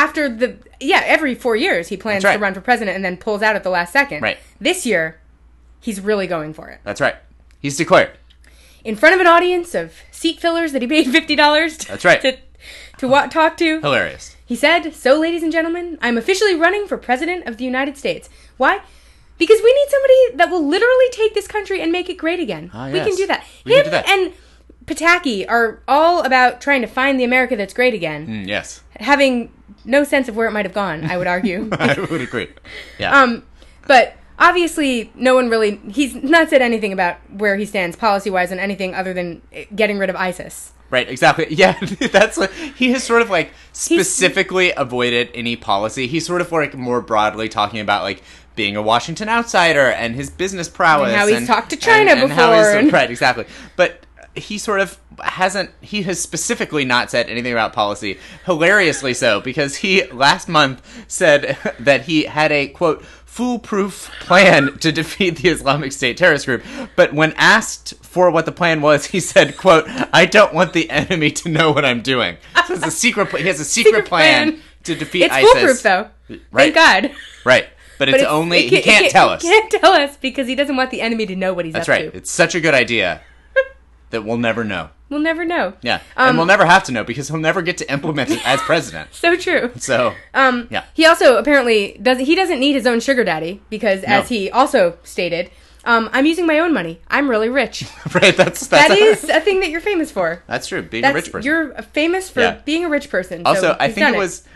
Every 4 years he plans That's right. to run for president and then pulls out at the last second. Right. This year, he's really going for it. That's right. He's declared. In front of an audience of seat fillers that he paid $50 That's right. to talk to. Hilarious. He said, "So, ladies and gentlemen, I'm officially running for president of the United States. Why? Because we need somebody that will literally take this country and make it great again. Ah, We yes. can do that. We can Him do that. and Pataki are all about trying to find the America that's great again, Yes. having no sense of where it might have gone, I would argue. I would agree. Yeah. But obviously, no one really, he's not said anything about where he stands policy-wise on anything other than getting rid of ISIS. Right, exactly. Yeah, that's what he has sort of like specifically avoided any policy. He's sort of like more broadly talking about like being a Washington outsider and his business prowess. And how he's talked to China before. Right, exactly. But he sort of he has specifically not said anything about policy, hilariously so, because he last month said that he had a, quote, foolproof plan to defeat the Islamic State terrorist group. But when asked for what the plan was, he said, quote, "I don't want the enemy to know what I'm doing." So it's a secret he has a secret plan to defeat It's ISIS. foolproof, though. Right. Thank God. Right. But it's only, he can't tell us. He can't tell us because he doesn't want the enemy to know what he's That's up right. to. It's such a good idea that we'll never know. We'll never know. Yeah. And we'll never have to know because he'll never get to implement it as president. So true. So, yeah. He also apparently doesn't need his own sugar daddy because, as he also stated, I'm using my own money. I'm really rich. Right, that's That is a thing that you're famous for. That's true, being a rich person. You're famous for being a rich person. So Also, I he's think done it was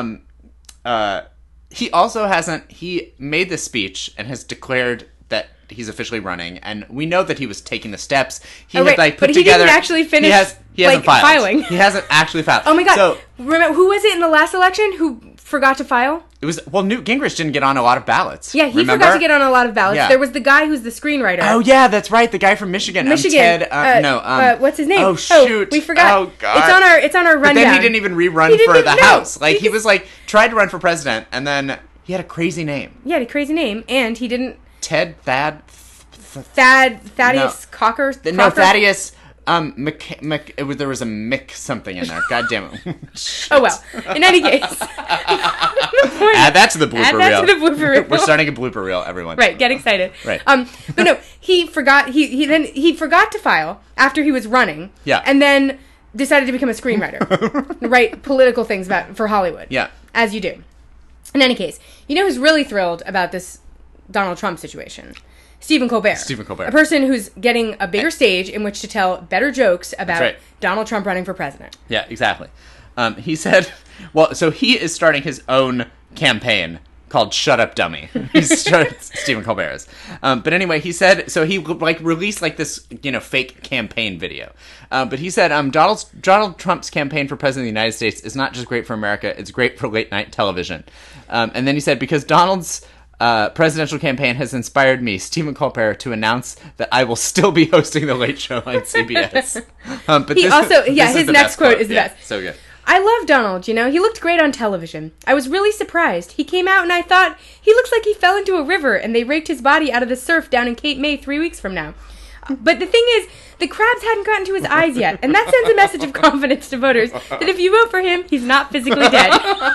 he also he made this speech and has declared that he's officially running, and we know that he was taking the steps. He had right. put But he together. didn't actually finish, He hasn't filed. filing. He hasn't actually filed. Oh my God! So Remember who was it in the last election who forgot to file. It was, well, Newt Gingrich didn't get on a lot of ballots. Yeah, he remember? forgot to get on a lot of ballots. Yeah. There was the guy who's the screenwriter. Oh, yeah, that's right. The guy from Michigan. Michigan. Ted, what's his name? Oh, shoot. We forgot. Oh, God. It's on our rundown. But then he didn't even rerun for the House. Like, he was like, tried to run for president, and then he had a crazy name. Yeah, he had a crazy name, and he didn't... Thaddeus Cocker? No, Thaddeus... there was a Mick something in there. God damn it. Oh, well. In any case. Add that to the blooper reel. Add that to the blooper reel. We're starting a blooper reel, everyone. Right, get excited. Right. But no, he forgot to file after he was running. Yeah. And then decided to become a screenwriter. Write political things for Hollywood. Yeah. As you do. In any case, you know who's really thrilled about this Donald Trump situation? Stephen Colbert. A person who's getting a bigger stage in which to tell better jokes about Donald Trump running for president. Yeah, exactly. He said, well, so he is starting his own campaign called Shut Up Dummy. Stephen Colbert is. But anyway, he said, so he released this, fake campaign video. But he said, Donald Trump's campaign for president of the United States is not just great for America, it's great for late night television. And then he said, because Donald's presidential campaign has inspired me, Stephen Colbert, to announce that I will still be hosting The Late Show on CBS. But his next quote is the best. So good. I love Donald, He looked great on television. I was really surprised. He came out and I thought, he looks like he fell into a river and they raked his body out of the surf down in Cape May 3 weeks from now. But the thing is, the crabs hadn't gotten to his eyes yet, and that sends a message of confidence to voters that if you vote for him, he's not physically dead.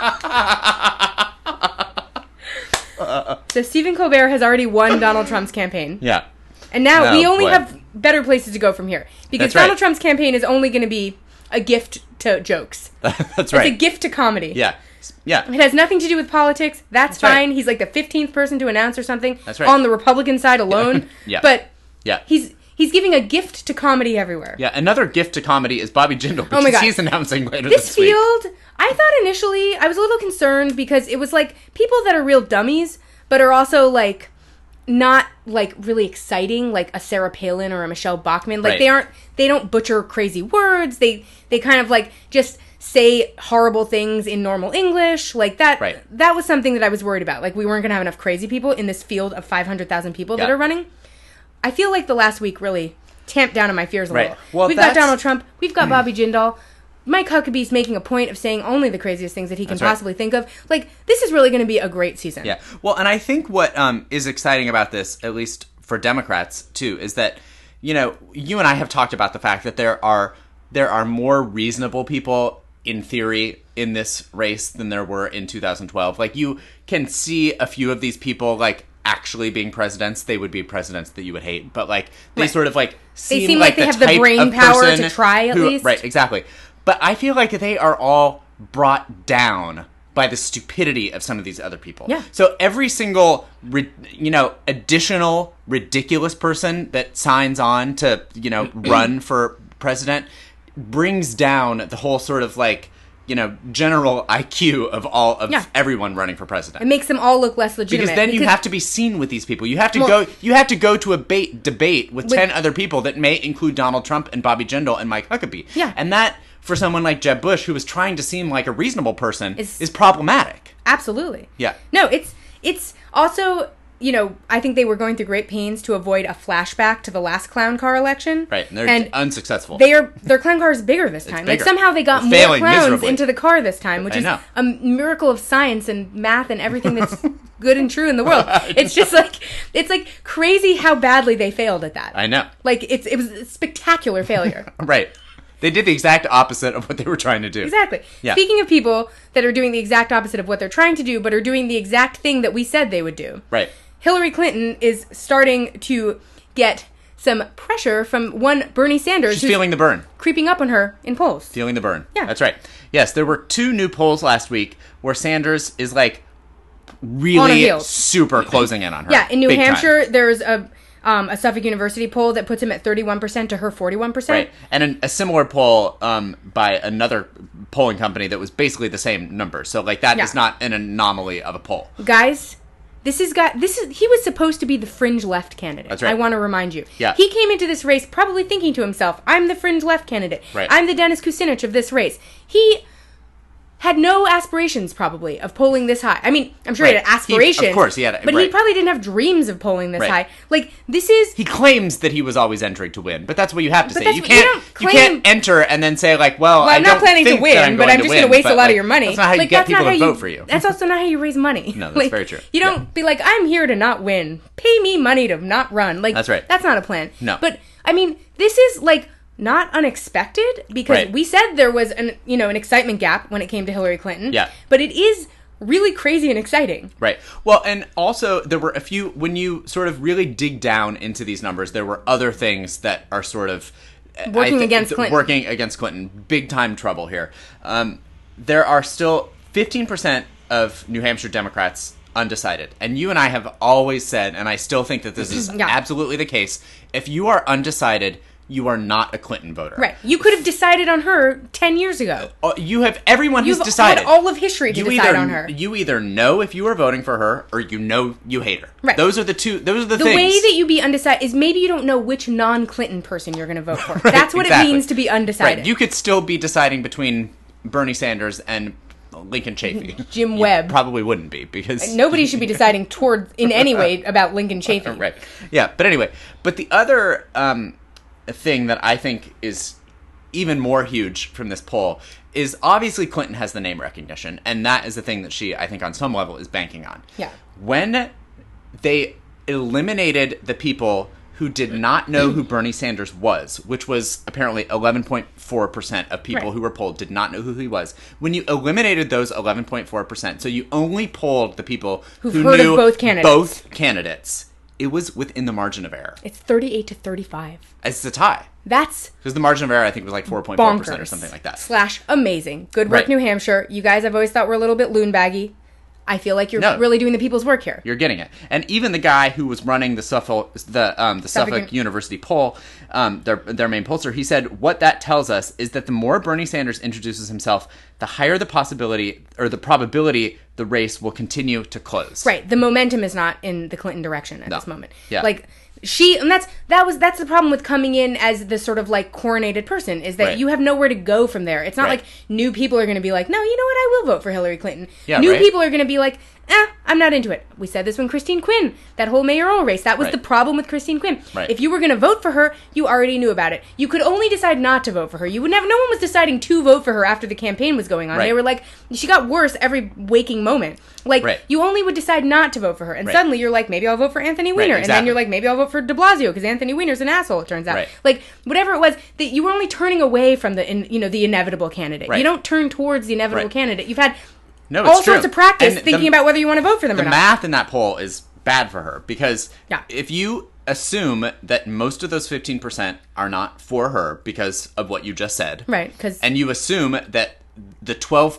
So Stephen Colbert has already won Donald Trump's campaign. Yeah. And now we only have better places to go from here. Because That's right. Donald Trump's campaign is only going to be a gift to jokes. That's right. It's a gift to comedy. Yeah. Yeah. It has nothing to do with politics. That's fine. Right. He's like the 15th person to announce or something. That's right. On the Republican side alone. Yeah. But yeah. He's giving a gift to comedy everywhere. Yeah, another gift to comedy is Bobby Jindal, because he's announcing later this week. This field, I thought initially, I was a little concerned because it was like people that are real dummies, but are also like not like really exciting, like a Sarah Palin or a Michelle Bachmann. Like they don't butcher crazy words. They kind of like just say horrible things in normal English. Like that. Right. That was something that I was worried about. Like we weren't going to have enough crazy people in this field of 500,000 people that are running. I feel like the last week really tamped down on my fears a little. Well, we've got Donald Trump. We've got Bobby Jindal. Mike Huckabee's making a point of saying only the craziest things that he can possibly think of. Like, this is really going to be a great season. Yeah. Well, and I think what is exciting about this, at least for Democrats, too, is that, you and I have talked about the fact that there are more reasonable people, in theory, in this race than there were in 2012. Like, you can see a few of these people, like, actually being presidents. They would be presidents that you would hate, but like they sort of like seem like they have the brain power to try at least. Right, exactly. But I feel like they are all brought down by the stupidity of some of these other people. Yeah. So every single additional ridiculous person that signs on to run for president brings down the whole sort of like general IQ of all of everyone running for president. It makes them all look less legitimate. Because then you have to be seen with these people. You have to go to a debate with 10 other people that may include Donald Trump and Bobby Jindal and Mike Huckabee. Yeah. And that, for someone like Jeb Bush, who was trying to seem like a reasonable person, is problematic. Absolutely. Yeah. No, it's also, I think they were going through great pains to avoid a flashback to the last clown car election. Right, and they're unsuccessful. Their clown car is bigger this time. Like somehow they got more clowns into the car this time, which is a miracle of science and math and everything that's good and true in the world. It's just like it's like crazy how badly they failed at that. I know. Like it was a spectacular failure. Right. They did the exact opposite of what they were trying to do. Exactly. Yeah. Speaking of people that are doing the exact opposite of what they're trying to do, but are doing the exact thing that we said they would do. Right. Hillary Clinton is starting to get some pressure from one Bernie Sanders. She's feeling the burn. Creeping up on her in polls. Feeling the burn. Yeah. That's right. Yes, there were 2 new polls last week where Sanders is like really super closing in on her. Yeah, in New Hampshire, there's a Suffolk University poll that puts him at 31% to her 41%. Right. And a similar poll by another polling company that was basically the same number. So like that is not an anomaly of a poll. Guys, he was supposed to be the fringe left candidate. That's right. I want to remind you. Yeah. He came into this race probably thinking to himself, I'm the fringe left candidate. Right. I'm the Dennis Kucinich of this race. He had no aspirations probably of polling this high. I mean, I'm sure he had aspirations. Of course, he had. But he probably didn't have dreams of polling this high. Like, this is... He claims that he was always entering to win, but that's what you have to say. You you can't enter and then say, like, I'm not planning to win, but I'm just going to waste a lot of your money. That's not how you get people to vote for you. That's also not how you raise money. No, that's very true. You don't be like, I'm here to not win. Pay me money to not run. Like, that's right. That's not a plan. No. But, I mean, this is, like... not unexpected, because we said there was an excitement gap when it came to Hillary Clinton. Yeah. But it is really crazy and exciting. Right. Well, and also there were a few, when you sort of really dig down into these numbers, there were other things that are sort of working against Clinton. Working against Clinton. Big time trouble here. There are still 15% of New Hampshire Democrats undecided. And you and I have always said, and I still think that this is absolutely the case, if you are undecided, you are not a Clinton voter. Right. You could have decided on her 10 years ago. Everyone has decided. You've had all of history to decide on her. You either know if you are voting for her, or you know you hate her. Right. Those are the things. The way that you be undecided is maybe you don't know which non-Clinton person you're going to vote for. That's what it means to be undecided. Right. You could still be deciding between Bernie Sanders and Lincoln Chafee. Jim Webb. Probably wouldn't be, because... Nobody should be deciding in any way about Lincoln Chafee. Right. Yeah, but anyway. But the other... thing that I think is even more huge from this poll is obviously Clinton has the name recognition, and that is the thing that she, I think, on some level is banking on. Yeah. When they eliminated the people who did not know who Bernie Sanders was, which was apparently 11.4% of people who were polled did not know who he was. When you eliminated those 11.4%, so you only polled the people who knew of both candidates. It was within the margin of error. It's 38 to 35. It's a tie. That's... because the margin of error, I think, was like 4.4% or something like that. / amazing. Good work, New Hampshire. You guys, I've always thought were a little bit loon baggy. I feel like you're really doing the people's work here. You're getting it. And even the guy who was running the Suffolk University poll, their main pollster, he said, what that tells us is that the more Bernie Sanders introduces himself, the higher the possibility, or the probability, the race will continue to close. Right. The momentum is not in the Clinton direction at this moment. Yeah. Like... that's the problem with coming in as the sort of like coronated person, is that you have nowhere to go from there. It's not like new people are going to be like, no, you know what, I will vote for Hillary Clinton. Yeah, new people are going to be like, I'm not into it. We said this when Christine Quinn, that whole mayoral race, that was the problem with Christine Quinn. Right. If you were going to vote for her, you already knew about it. You could only decide not to vote for her. No one was deciding to vote for her after the campaign was going on. They were like, she got worse every waking moment. Like, you only would decide not to vote for her. And suddenly you're like, maybe I'll vote for Anthony Weiner. And then you're like, maybe I'll vote for de Blasio because Anthony Weiner's an asshole, it turns out. Like, whatever it was, that you were only turning away from the inevitable candidate. You don't turn towards the inevitable candidate. You've had all sorts of practice thinking about whether you want to vote for them or not. The math in that poll is bad for her, because if you assume that most of those 15% are not for her because of what you just said, and you assume that the 12%,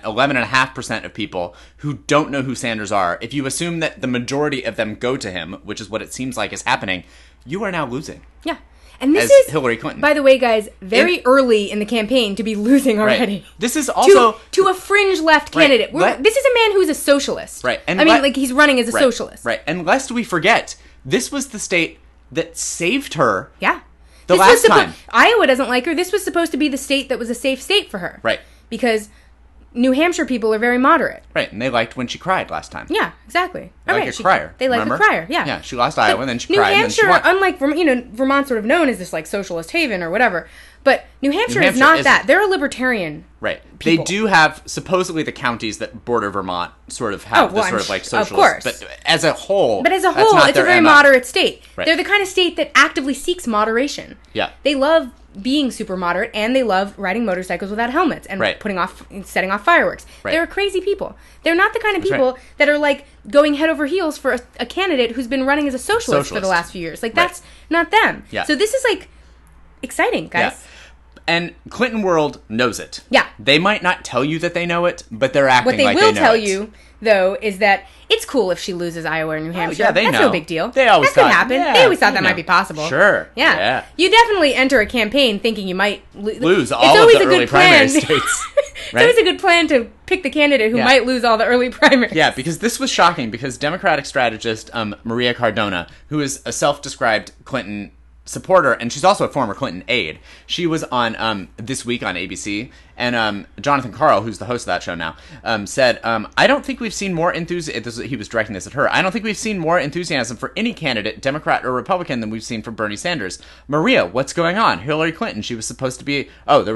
11.5% of people who don't know who Sanders are, if you assume that the majority of them go to him, which is what it seems like is happening, you are now losing. Yeah. And this is Hillary Clinton. By the way, guys, very early in the campaign to be losing already. This is also to a fringe left candidate. This is a man who's a socialist. Right. And he's running as a socialist. Right. And lest we forget, this was the state that saved her. Yeah. Last time. Iowa doesn't like her. This was supposed to be the state that was a safe state for her. Right. Because New Hampshire people are very moderate. Right, and they liked when she cried last time. Yeah, exactly. They like a crier. They like a crier, yeah. Yeah, she lost Iowa, and then she New cried, Hampshire, and then she won. unlike, Vermont's sort of known as this, like, socialist haven or whatever, but New Hampshire is not that. They're a libertarian people. They do have, supposedly, the counties that border Vermont sort of have this sort of, like, socialist. Of course. But as a whole, it's a very moderate state. Right. They're the kind of state that actively seeks moderation. Yeah. They love being super moderate, and they love riding motorcycles without helmets and setting off fireworks. They're crazy people. They're not the kind of people that are like going head over heels for a candidate who's been running as a socialist for the last few years. Like that's not them. Yeah. So this is like exciting, guys. Yeah. And Clinton world knows it. Yeah. They might not tell you that they know it, but they're acting like they know it. What they will tell you, though, is that it's cool if she loses Iowa or New Hampshire. Yeah, they know. That's no big deal. They always that could happen. Yeah, they always thought that might be possible. Sure. Yeah. You definitely enter a campaign thinking you might lose all of the early primary states. It's always a good plan to pick the candidate who might lose all the early primaries. Yeah, because this was shocking, because Democratic strategist Maria Cardona, who is a self-described Clinton supporter, and she's also a former Clinton aide. She was on This Week on ABC, And Jonathan Karl, who's the host of that show now, said, I don't think we've seen more enthusiasm. He was directing this at her. I don't think we've seen more enthusiasm for any candidate, Democrat or Republican, than we've seen for Bernie Sanders. Maria, what's going on? Hillary Clinton, there was supposed to be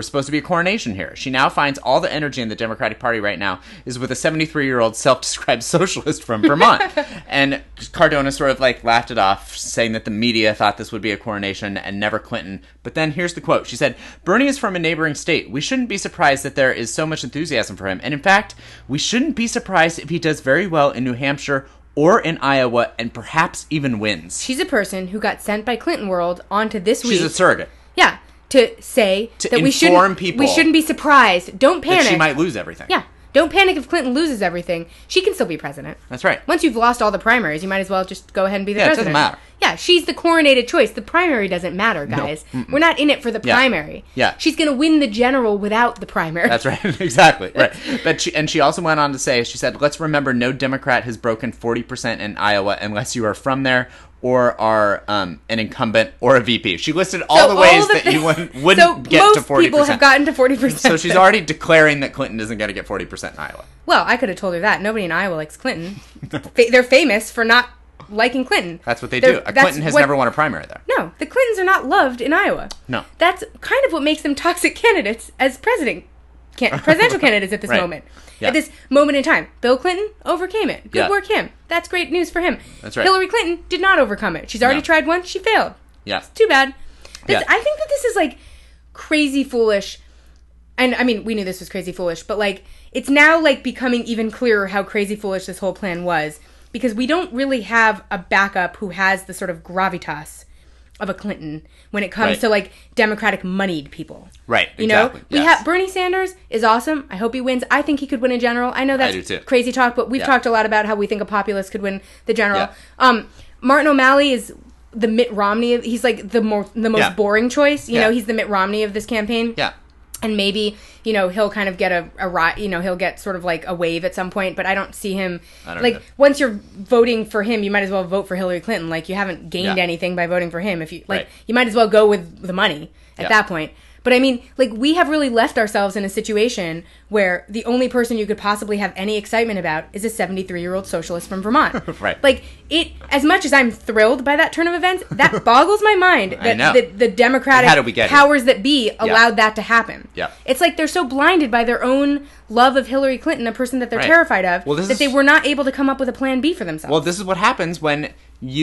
a coronation here. She now finds all the energy in the Democratic Party right now is with a 73-year-old self-described socialist from Vermont. And Cardona sort of like laughed it off, saying that the media thought this would be a coronation and never Clinton. But then here's the quote. She said, Bernie is from a neighboring state. We shouldn't be surprised that there is so much enthusiasm for him. And in fact, we shouldn't be surprised if he does very well in New Hampshire or in Iowa and perhaps even wins. She's a person who got sent by Clinton World onto This Week. She's a surrogate. Yeah. To say that we shouldn't be surprised. Don't panic. That she might lose everything. Yeah. Don't panic if Clinton loses everything. She can still be president. That's right. Once you've lost all the primaries, you might as well just go ahead and be the president. It doesn't matter. Yeah, she's the coronated choice. The primary doesn't matter, guys. No. We're not in it for the primary. Yeah. She's going to win the general without the primary. That's right. Exactly. Right. But she also went on to say, she said, let's remember no Democrat has broken 40% in Iowa unless you are from there or are an incumbent or a VP. She listed all the ways that you wouldn't get to 40%. Most people have gotten to 40%. So she's already declaring that Clinton isn't going to get 40% in Iowa. Well, I could have told her that. Nobody in Iowa likes Clinton. They're famous for not liking Clinton. That's what they do. Clinton has never won a primary there. No, the Clintons are not loved in Iowa. No. That's kind of what makes them toxic candidates as presidential candidates at this moment. Yeah. At this moment in time. Bill Clinton overcame it. Good work, him. That's great news for him. That's right. Hillary Clinton did not overcome it. She's already tried once. She failed. Yeah. It's too bad. I think that this is, like, crazy foolish. And, I mean, we knew this was crazy foolish. But, like, it's now, like, becoming even clearer how crazy foolish this whole plan was. Because we don't really have a backup who has the sort of gravitas of a Clinton when it comes to, like, Democratic moneyed people. Right, you know? We have Bernie Sanders is awesome. I hope he wins. I think he could win in general. I know that's crazy talk, but we've talked a lot about how we think a populist could win the general. Yeah. Martin O'Malley is the Mitt Romney. He's, like, the most boring choice. You know, he's the Mitt Romney of this campaign. Yeah. And maybe, you know, he'll kind of get he'll get sort of like a wave at some point, but I don't see him, once you're voting for him, you might as well vote for Hillary Clinton. Like, you haven't gained anything by voting for him. If you, you might as well go with the money at that point. But I mean, like, we have really left ourselves in a situation where the only person you could possibly have any excitement about is a 73-year-old socialist from Vermont. Right. Like, as much as I'm thrilled by that turn of events, that boggles my mind that the Democratic powers that be allowed that to happen. Yeah. It's like they're so blinded by their own love of Hillary Clinton, a person that they're terrified of, that they were not able to come up with a plan B for themselves. Well, this is what happens when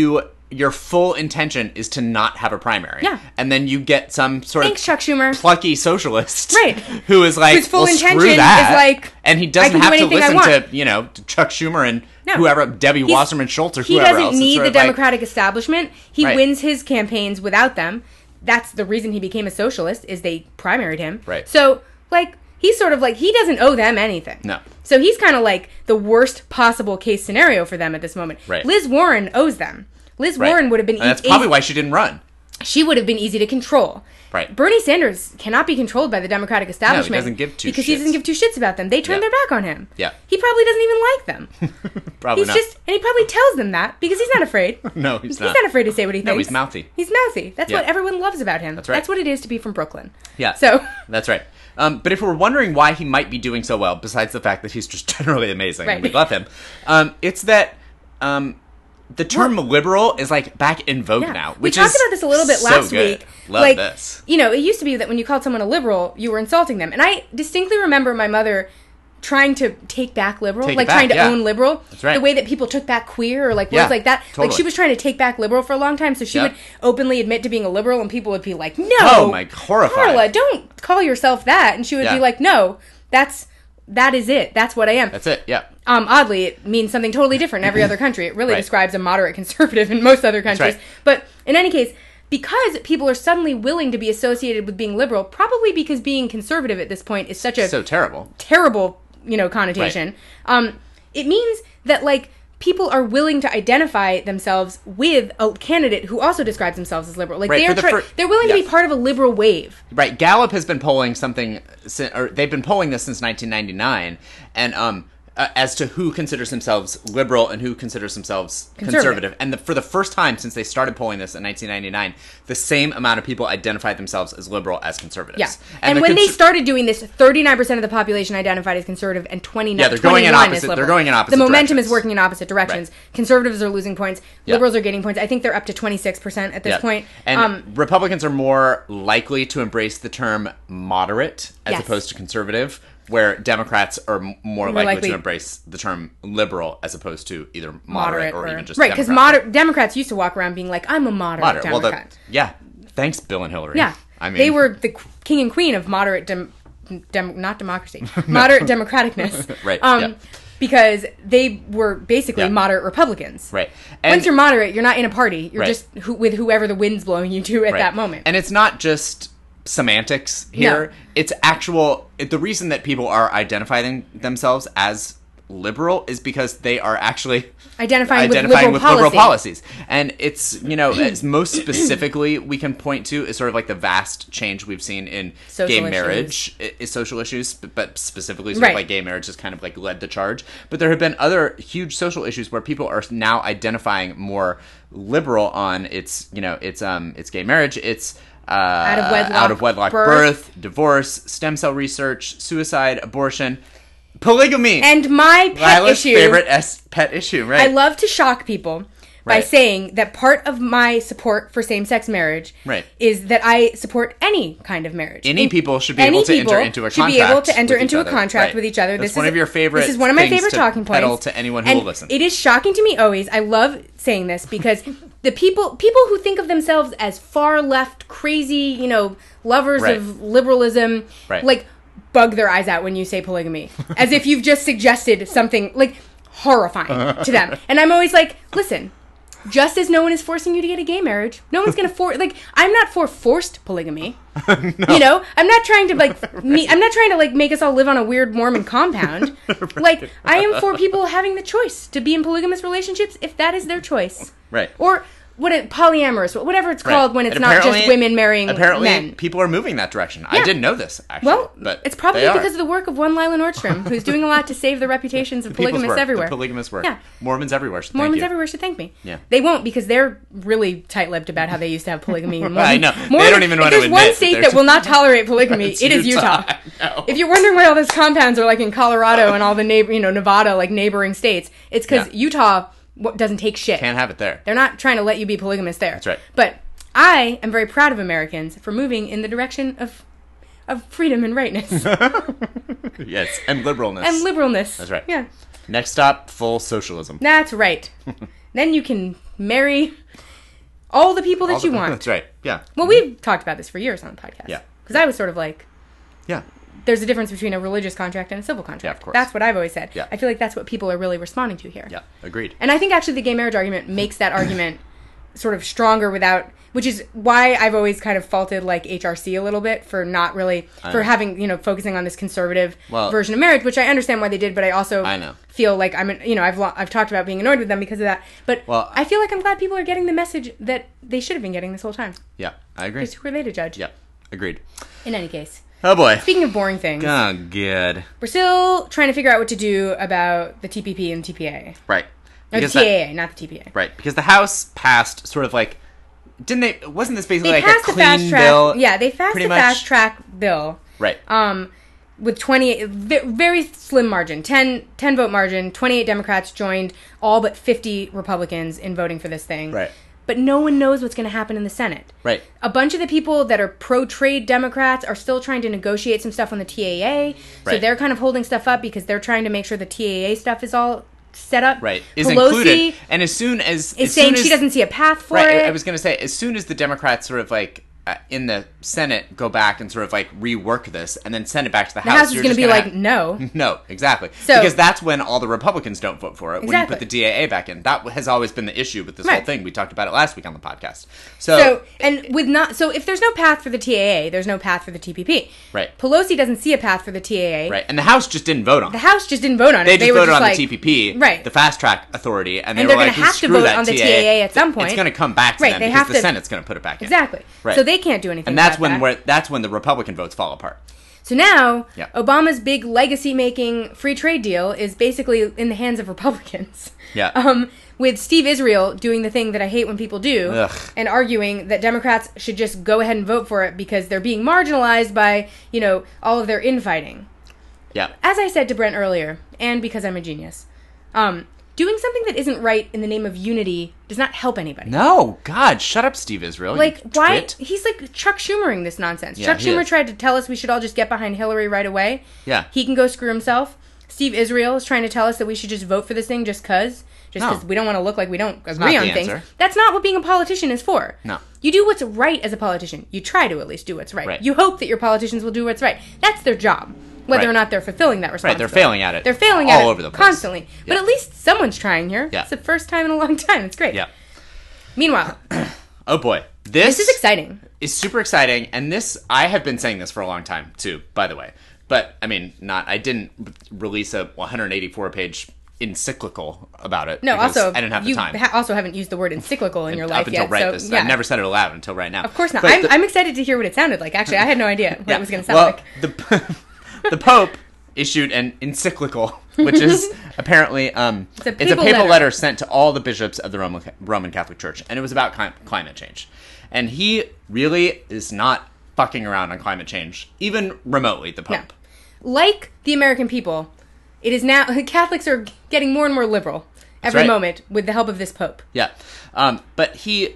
your full intention is to not have a primary. Yeah. And then you get some sort of Chuck Schumer. Plucky socialist. Right. Who is like, whose full intention screw that. is like, and he doesn't have to listen to, Chuck Schumer and whoever, Debbie Wasserman Schultz or whoever else. He doesn't need the Democratic establishment. He wins his campaigns without them. That's the reason he became a socialist, is they primaried him. Right. So, like, he's sort of like, he doesn't owe them anything. No. So he's kind of like the worst possible case scenario for them at this moment. Right. Liz Warren owes them. Liz Warren would have been easy. That's probably why she didn't run. She would have been easy to control. Right. Bernie Sanders cannot be controlled by the Democratic establishment. No, he doesn't give two because shits. he doesn't give two shits about them. They turn their back on him. Yeah. He probably doesn't even like them. Probably not. And he probably tells them that because he's not afraid. No, he's not. He's not afraid to say what he thinks. No, he's mouthy. He's mouthy. That's what everyone loves about him. That's right. That's what it is to be from Brooklyn. Yeah. So. That's right. But if we're wondering why he might be doing so well, besides the fact that he's just generally amazing and we love him, it's that the term liberal is like back in vogue now. We talked about this a little bit last week. Love this. You know, it used to be that when you called someone a liberal, you were insulting them. And I distinctly remember my mother trying to take back liberal, trying to own liberal. That's right. The way that people took back queer or like words like that. Totally. Like she was trying to take back liberal for a long time, so she would openly admit to being a liberal and people would be like, no. Oh my, horrified. Carla, don't call yourself that. And she would be like, no, that is it. That's what I am. That's it, yeah. Oddly, it means something totally different in every other country. It really describes a moderate conservative in most other countries. Right. But in any case, because people are suddenly willing to be associated with being liberal, probably because being conservative at this point is such a terrible, connotation. It means that like people are willing to identify themselves with a candidate who also describes themselves as liberal. Like they're willing to be part of a liberal wave. Right. Gallup has been polling something, or they've been polling this since 1999, and as to who considers themselves liberal and who considers themselves conservative. And for the first time since they started polling this in 1999, the same amount of people identify themselves as liberal as conservatives. Yeah. And when they started doing this, 39% of the population identified as conservative and 29 they're going in opposite. as liberal. They're going in opposite The momentum directions. is working in opposite directions. Right. Conservatives are losing points. Yeah. Liberals are gaining points. I think they're up to 26% at this point. And Republicans are more likely to embrace the term moderate as Yes. opposed to conservative, where Democrats are more likely likely to embrace the term liberal as opposed to either moderate or even just right, because Democrat. Democrats used to walk around being like, I'm a moderate Democrat. Well, yeah. Thanks, Bill and Hillary. Yeah. I mean, they were the king and queen of moderate not democracy, moderate democraticness. Right, Because they were basically Yeah. moderate Republicans. Right. Once you're moderate, you're not in a party. You're Right. just with whoever the wind's blowing you to at Right. that moment. And it's not just semantics here. No. It's the reason that people are identifying themselves as liberal is because they are actually identifying with liberal policy. policies. And it's, as most specifically we can point to is sort of like the vast change we've seen in Social gay marriage, social issues, but specifically sort of like gay marriage has kind of like led the charge. But there have been other huge social issues where people are now identifying more liberal on it's gay marriage, it's out of wedlock birth, divorce, stem cell research, suicide, abortion, polygamy, and my pet Lila's issue. favorite pet issue, right? I love to shock people by Right. saying that part of my support for same-sex marriage Right. is that I support any kind of marriage. Any people should be able to enter into a contract. Should be able to enter with into each a other. contract Right. with each other. That's one of your favorite. This is one of my things favorite to talking points. peddle to anyone who and will listen. It is shocking to me always. I love saying this because the people who think of themselves as far left, crazy, lovers Right. of liberalism, Right. like bug their eyes out when you say polygamy, as if you've just suggested something like horrifying to them. And I'm always like, listen. Just as no one is forcing you to get a gay marriage, no one's going to I'm not for forced polygamy. No. I'm not trying to I'm not trying to make us all live on a weird Mormon compound. Like, I am for people having the choice to be in polygamous relationships if that is their choice. Right. Or polyamorous, whatever it's called when it's And not just women marrying apparently men. people are moving that direction. Yeah. I didn't know this, actually. Well, but it's probably they are. because of the work of one Lila Nordstrom, who's doing a lot to save the reputations of People's polygamists work, everywhere. The polygamous work. Yeah. Mormons everywhere should Mormons thank you. everywhere should thank me. Yeah. They won't because they're really tight-lipped about how they used to have polygamy. And I know. They don't even want to If there's one admit state that that will not tolerate polygamy, It's it is Utah. I know. If you're wondering why all those compounds are like in Colorado and all the Nevada, like neighboring states, it's because Utah doesn't take shit. Can't have it there. They're not trying to let you be polygamous there. That's right. But I am very proud of Americans for moving in the direction of freedom and rightness. Yes, and liberalness. And liberalness. That's right. Yeah. Next stop, full socialism. That's right. Then you can marry all the people that you want. That's right. Yeah. Well, we've talked about this for years on the podcast. Yeah. Because I was sort of like, Yeah. there's a difference between a religious contract and a civil contract. Yeah, of course. That's what I've always said. Yeah. I feel like that's what people are really responding to here. Yeah. Agreed. And I think actually the gay marriage argument makes that argument sort of stronger which is why I've always kind of faulted like HRC a little bit for not really, for having, focusing on this conservative version of marriage, which I understand why they did, but I also feel like I've talked about being annoyed with them because of that. But I feel like I'm glad people are getting the message that they should have been getting this whole time. Yeah, I agree. Because who are they to judge? Yeah, agreed. In any case. Oh boy. Speaking of boring things. Oh, good. We're still trying to figure out what to do about the TPP and TPA. Right. No, the TAA, not the TPA. Right, because the House passed sort of like, wasn't this basically like a clean fast track bill? Yeah, they passed the fast track bill. Right. With 28, very slim margin, 10 vote margin, 28 Democrats joined all but 50 Republicans in voting for this thing. Right. But no one knows what's going to happen in the Senate. Right. A bunch of the people that are pro-trade Democrats are still trying to negotiate some stuff on the TAA. So Right. they're kind of holding stuff up because they're trying to make sure the TAA stuff is all set up. Right. Is Pelosi included. And as soon as... is saying she doesn't see a path for it. I was going to say, as soon as the Democrats sort of like, in the Senate, go back and sort of like rework this and then send it back to the House. The House is going to be like, no. No, exactly. So, because that's when all the Republicans don't vote for it, exactly. when you put the DAA back in. That has always been the issue with this Right. whole thing. We talked about it last week on the podcast. So if there's no path for the TAA, there's no path for the TPP. Right. Pelosi doesn't see a path for the TAA. Right. And the House just didn't vote on it. The House just didn't vote on it. They just were voted on like, the TPP, right. the fast track authority, and they And were they're like, gonna have to screw vote that on the TAA at some point. It's going to come back to Right, them they because have the to- Senate's going to put it back in. Exactly. Right. So they can't do anything And that's about when that. that's when the Republican votes fall apart. So now, Yeah. Obama's big legacy-making free trade deal is basically in the hands of Republicans. Yeah. With Steve Israel doing the thing that I hate when people do, Ugh. and arguing that Democrats should just go ahead and vote for it because they're being marginalized by, all of their infighting. Yeah. As I said to Brent earlier, and because I'm a genius, doing something that isn't right in the name of unity does not help anybody. No, God, shut up, Steve Israel. Like, you why? twit. He's like Chuck Schumering this nonsense. Yeah, Chuck he Schumer is. tried to tell us we should all just get behind Hillary right away. Yeah. He can go screw himself. Steve Israel is trying to tell us that we should just vote for this thing just because No. we don't want to look like we don't not agree on the things. answer. That's not what being a politician is for. No. You do what's right as a politician. You try to at least do what's right. Right. You hope that your politicians will do what's right. That's their job. Whether Right. or not they're fulfilling that Right, responsibility. they're failing at it. They're failing all at it over the place. constantly. But Yeah. at least someone's trying here. Yeah. It's the first time in a long time. It's great. Yeah. Meanwhile, Oh boy. this is exciting. Is super exciting, and this, I have been saying this for a long time too, by the way. But I mean, I didn't release a 184-page encyclical about it. No, because also, I didn't have the you time. also haven't used the word encyclical in your life up until yet. right So, this, yeah. I've never said it aloud until right now. Of course not. But I'm excited to hear what it sounded like. Actually, I had no idea what it was going to sound like. The Pope issued an encyclical, which is apparently it's a papal papal letter. letter sent to all the bishops of the Roman Catholic Church, and it was about climate change. And he really is not fucking around on climate change, even remotely. The Pope, Like the American people, it is now Catholics are getting more and more liberal every right. moment with the help of this Pope. yeah, but he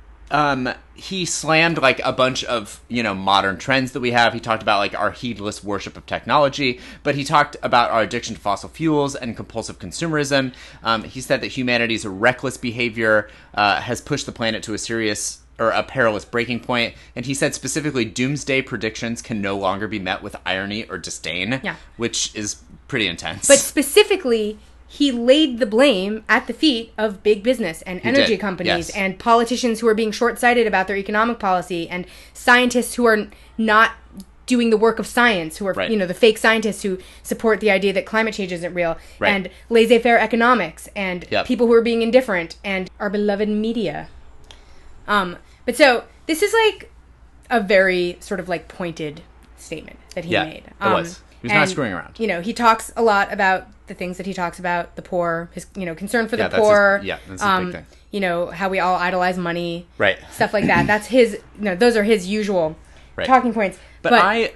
slammed like a bunch of modern trends that we have. He talked about like our heedless worship of technology, but he talked about our addiction to fossil fuels and compulsive consumerism. He said that humanity's reckless behavior has pushed the planet to a perilous breaking point, and he said specifically doomsday predictions can no longer be met with irony or disdain, Yeah. which is pretty intense. But specifically, he laid the blame at the feet of big business and energy did, companies yes. and politicians who are being short-sighted about their economic policy and scientists who are not doing the work of science, who are, Right. the fake scientists who support the idea that climate change isn't real, Right. and laissez-faire economics, and Yep. people who are being indifferent, and our beloved media. But so, this is like a very sort of like pointed statement that he made. It was. He was not screwing around. He talks a lot about the things that he talks about, the poor, his, concern for the that's poor. that's his big thing. How we all idolize money. Right. Stuff like that. That's his, those are his usual Right. talking points. But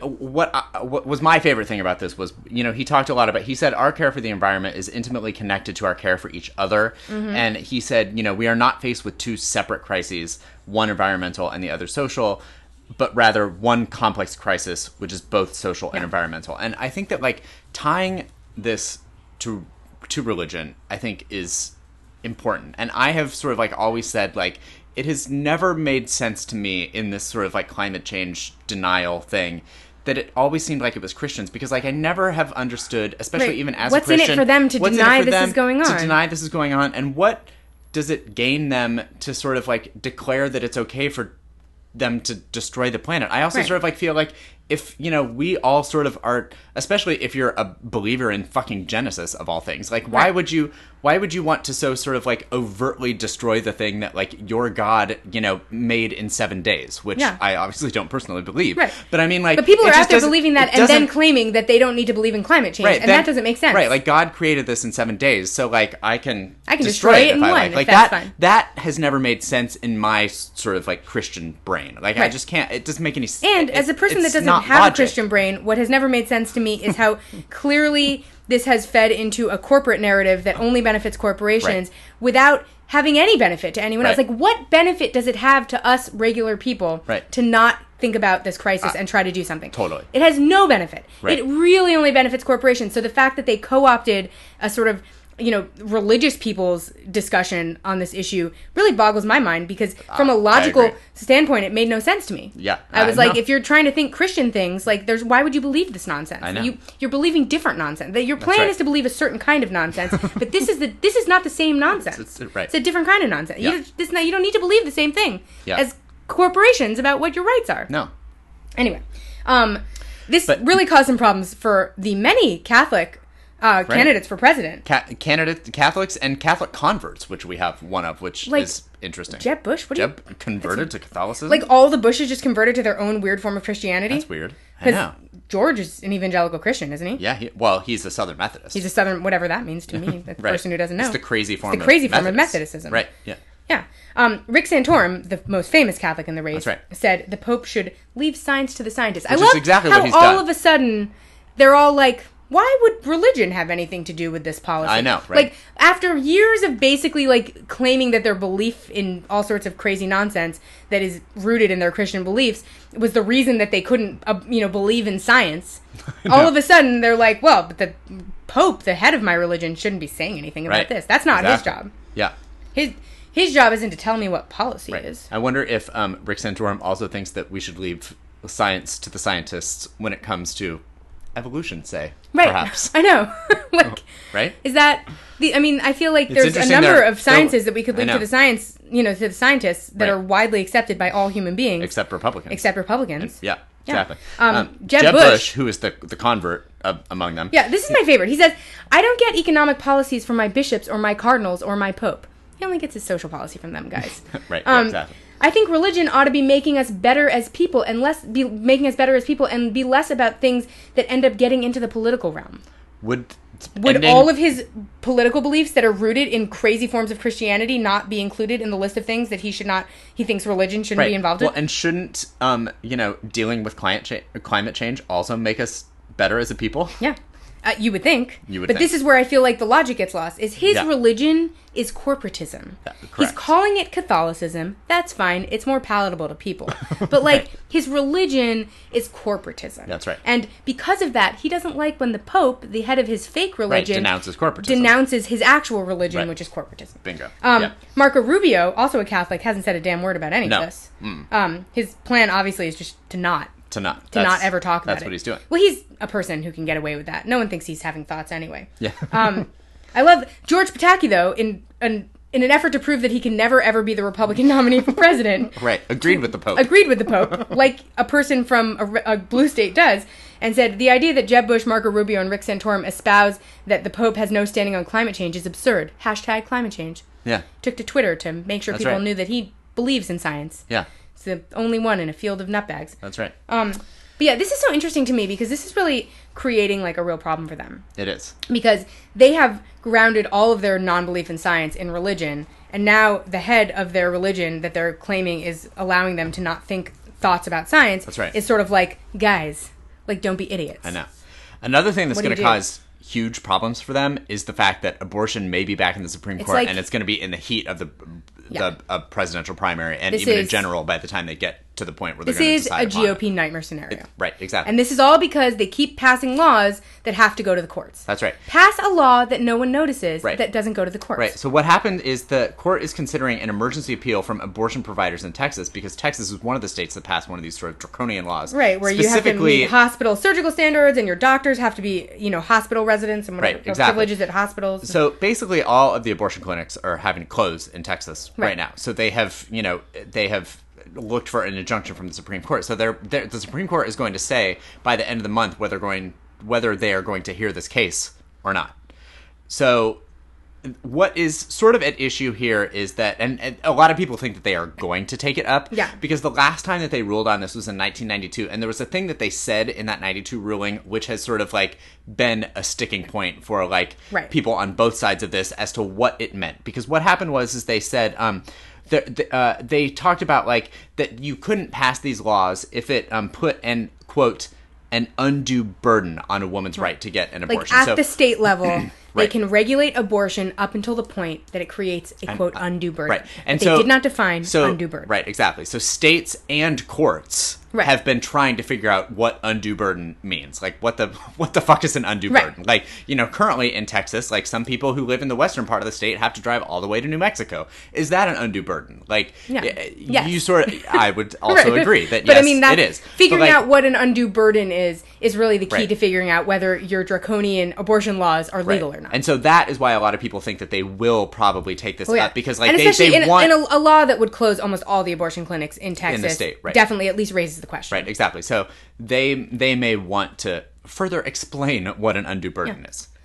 what was my favorite thing about this was, he talked a lot about, he said our care for the environment is intimately connected to our care for each other. Mm-hmm. And he said, we are not faced with two separate crises, one environmental and the other social, but rather one complex crisis, which is both social and environmental. And I think that like tying this to religion, I think is important. And I have sort of like always said, like, it has never made sense to me in this sort of like climate change denial thing that it always seemed like it was Christians, because like I never have understood, especially Right. even as What's a Christian, in it for them to what's in it deny for this them is going on? To deny this is going on, and what does it gain them to sort of like declare that it's okay for them to destroy the planet? I also Right. sort of like feel like if we all sort of are, especially if you're a believer in fucking Genesis of all things, like why Right. would you want to so sort of like overtly destroy the thing that like your God made in 7 days, which Yeah. I obviously don't personally believe. Right. But I mean, like, But people it are just out there doesn't- believing that it and then doesn't- claiming that they don't need to believe in climate change. Right, and then- that doesn't make sense. Right, like God created this in 7 days, so like I can destroy it if in I one, like. if Like that's that fine. that has never made sense in my sort of like Christian brain. Like I Right. just can't. It doesn't make any sense. And as a person that doesn't have a Christian brain, what has never made sense to me is how clearly this has fed into a corporate narrative that only benefits corporations without having any benefit to anyone else. Right. Like, what benefit does it have to us regular people Right. to not think about this crisis and try to do something? Totally. It has no benefit. Right. It really only benefits corporations. So the fact that they co-opted a sort of religious people's discussion on this issue really boggles my mind, because from a logical agree. standpoint, it made no sense to me. Yeah, I was I like, know. if you're trying to think Christian things, like, why would you believe this nonsense? I know. You're believing different nonsense. That your plan right. is to believe a certain kind of nonsense, but this is not the same nonsense. Right. It's a different kind of nonsense. Yeah. You don't need to believe the same thing Yeah. as corporations about what your rights are. No. Anyway, this But- really caused some problems for the many Catholic candidates for president. Catholics and Catholic converts, which we have one of, which is interesting. Jeb Bush? Jeb converted to Catholicism? Like, all the Bushes just converted to their own weird form of Christianity? That's weird. I know. George is an evangelical Christian, isn't he? Yeah, he's a Southern Methodist. He's a Southern, whatever that means to me, the person who doesn't know. It's the crazy form of Methodicism. Right, yeah. Yeah. Rick Santorum, the most famous Catholic in the race, That's right. said the Pope should leave science to the scientists. Which I love is exactly how what he's all done. of a sudden they're all like, why would religion have anything to do with this policy? I know, right? Like, after years of basically, like, claiming that their belief in all sorts of crazy nonsense that is rooted in their Christian beliefs was the reason that they couldn't, believe in science, all of a sudden they're like, well, but the Pope, the head of my religion, shouldn't be saying anything about this. That's not his job. Yeah. His job isn't to tell me what policy is. I wonder if Rick Santorum also thinks that we should leave science to the scientists when it comes to evolution, say, perhaps. I know. Right? Is that I feel like there's a number of sciences that we could leave to the science, to the scientists that are widely accepted by all human beings. Except Republicans. Yeah. Exactly. Jeb Bush, who is the convert among them. Yeah, this is my favorite. He says, I don't get economic policies from my bishops or my cardinals or my pope. He only gets his social policy from them, guys. Right, exactly. I think religion ought to be making us better as people and be less about things that end up getting into the political realm. Would all of his political beliefs that are rooted in crazy forms of Christianity not be included in the list of things that he thinks religion shouldn't be involved in? Well, and shouldn't dealing with climate change also make us better as a people? Yeah. You would think. But this is where I feel like the logic gets lost. Is his religion is corporatism. He's calling it Catholicism. That's fine. It's more palatable to people. But his religion is corporatism. That's right. And because of that, he doesn't like when the Pope, the head of his fake religion, denounces corporatism. Denounces his actual religion, which is corporatism. Bingo. Marco Rubio, also a Catholic, hasn't said a damn word about any of this. His plan obviously is just to not ever talk about it. That's what he's doing. Well, he's a person who can get away with that. No one thinks he's having thoughts anyway. Yeah. I love George Pataki, though, in an effort to prove that he can never, ever be the Republican nominee for president. Right. Agreed with the Pope. Like a person from a blue state does, and said, the idea that Jeb Bush, Marco Rubio, and Rick Santorum espouse that the Pope has no standing on climate change is absurd. # climate change. Yeah. Took to Twitter to make sure people knew that he believes in science. Yeah. It's the only one in a field of nutbags. That's right. But yeah, this is so interesting to me because this is really creating like a real problem for them. It is. Because they have grounded all of their non-belief in science in religion, and now the head of their religion that they're claiming is allowing them to not think thoughts about science. That's right. Is sort of like, guys, don't be idiots. I know. Another thing that's going to cause huge problems for them is the fact that abortion may be back in the Supreme Court, and it's going to be in the heat of the presidential primary, and even in general by the time they get to the point where they're going to decide. This is a GOP nightmare scenario. Right, exactly. And this is all because they keep passing laws that have to go to the courts. That's right. Pass a law that no one notices that doesn't go to the courts. Right. So what happened is the court is considering an emergency appeal from abortion providers in Texas because Texas is one of the states that passed one of these sort of draconian laws. Right, where you have to meet hospital surgical standards and your doctors have to be, hospital residents and whatever privileges at hospitals. So basically all of the abortion clinics are having to close in Texas right now. So they have, looked for an injunction from the Supreme Court. So the Supreme Court is going to say by the end of the month whether they are going to hear this case or not. So what is sort of at issue here is that, and a lot of people think that they are going to take it up. Yeah. Because the last time that they ruled on this was in 1992, and there was a thing that they said in that 92 ruling which has sort of been a sticking point for people on both sides of this as to what it meant. Because what happened was they said they talked about that you couldn't pass these laws if it put an quote an undue burden on a woman's right to get an abortion. At the state level, they can regulate abortion up until the point that it creates a quote undue burden. Right, and they did not define undue burden. Right, exactly. So states and courts have been trying to figure out what undue burden means. What the fuck is an undue burden? Currently in Texas, some people who live in the western part of the state have to drive all the way to New Mexico. Is that an undue burden? Yes. You sort of, I would also agree that but yes, it is. Figuring out what an undue burden is really the key to figuring out whether your draconian abortion laws are legal or not. And so that is why a lot of people think that they will probably take this up because and especially in a law that would close almost all the abortion clinics in Texas, in the state, definitely at least raises the question. Right, exactly. So they may want to further explain what an undue burden is.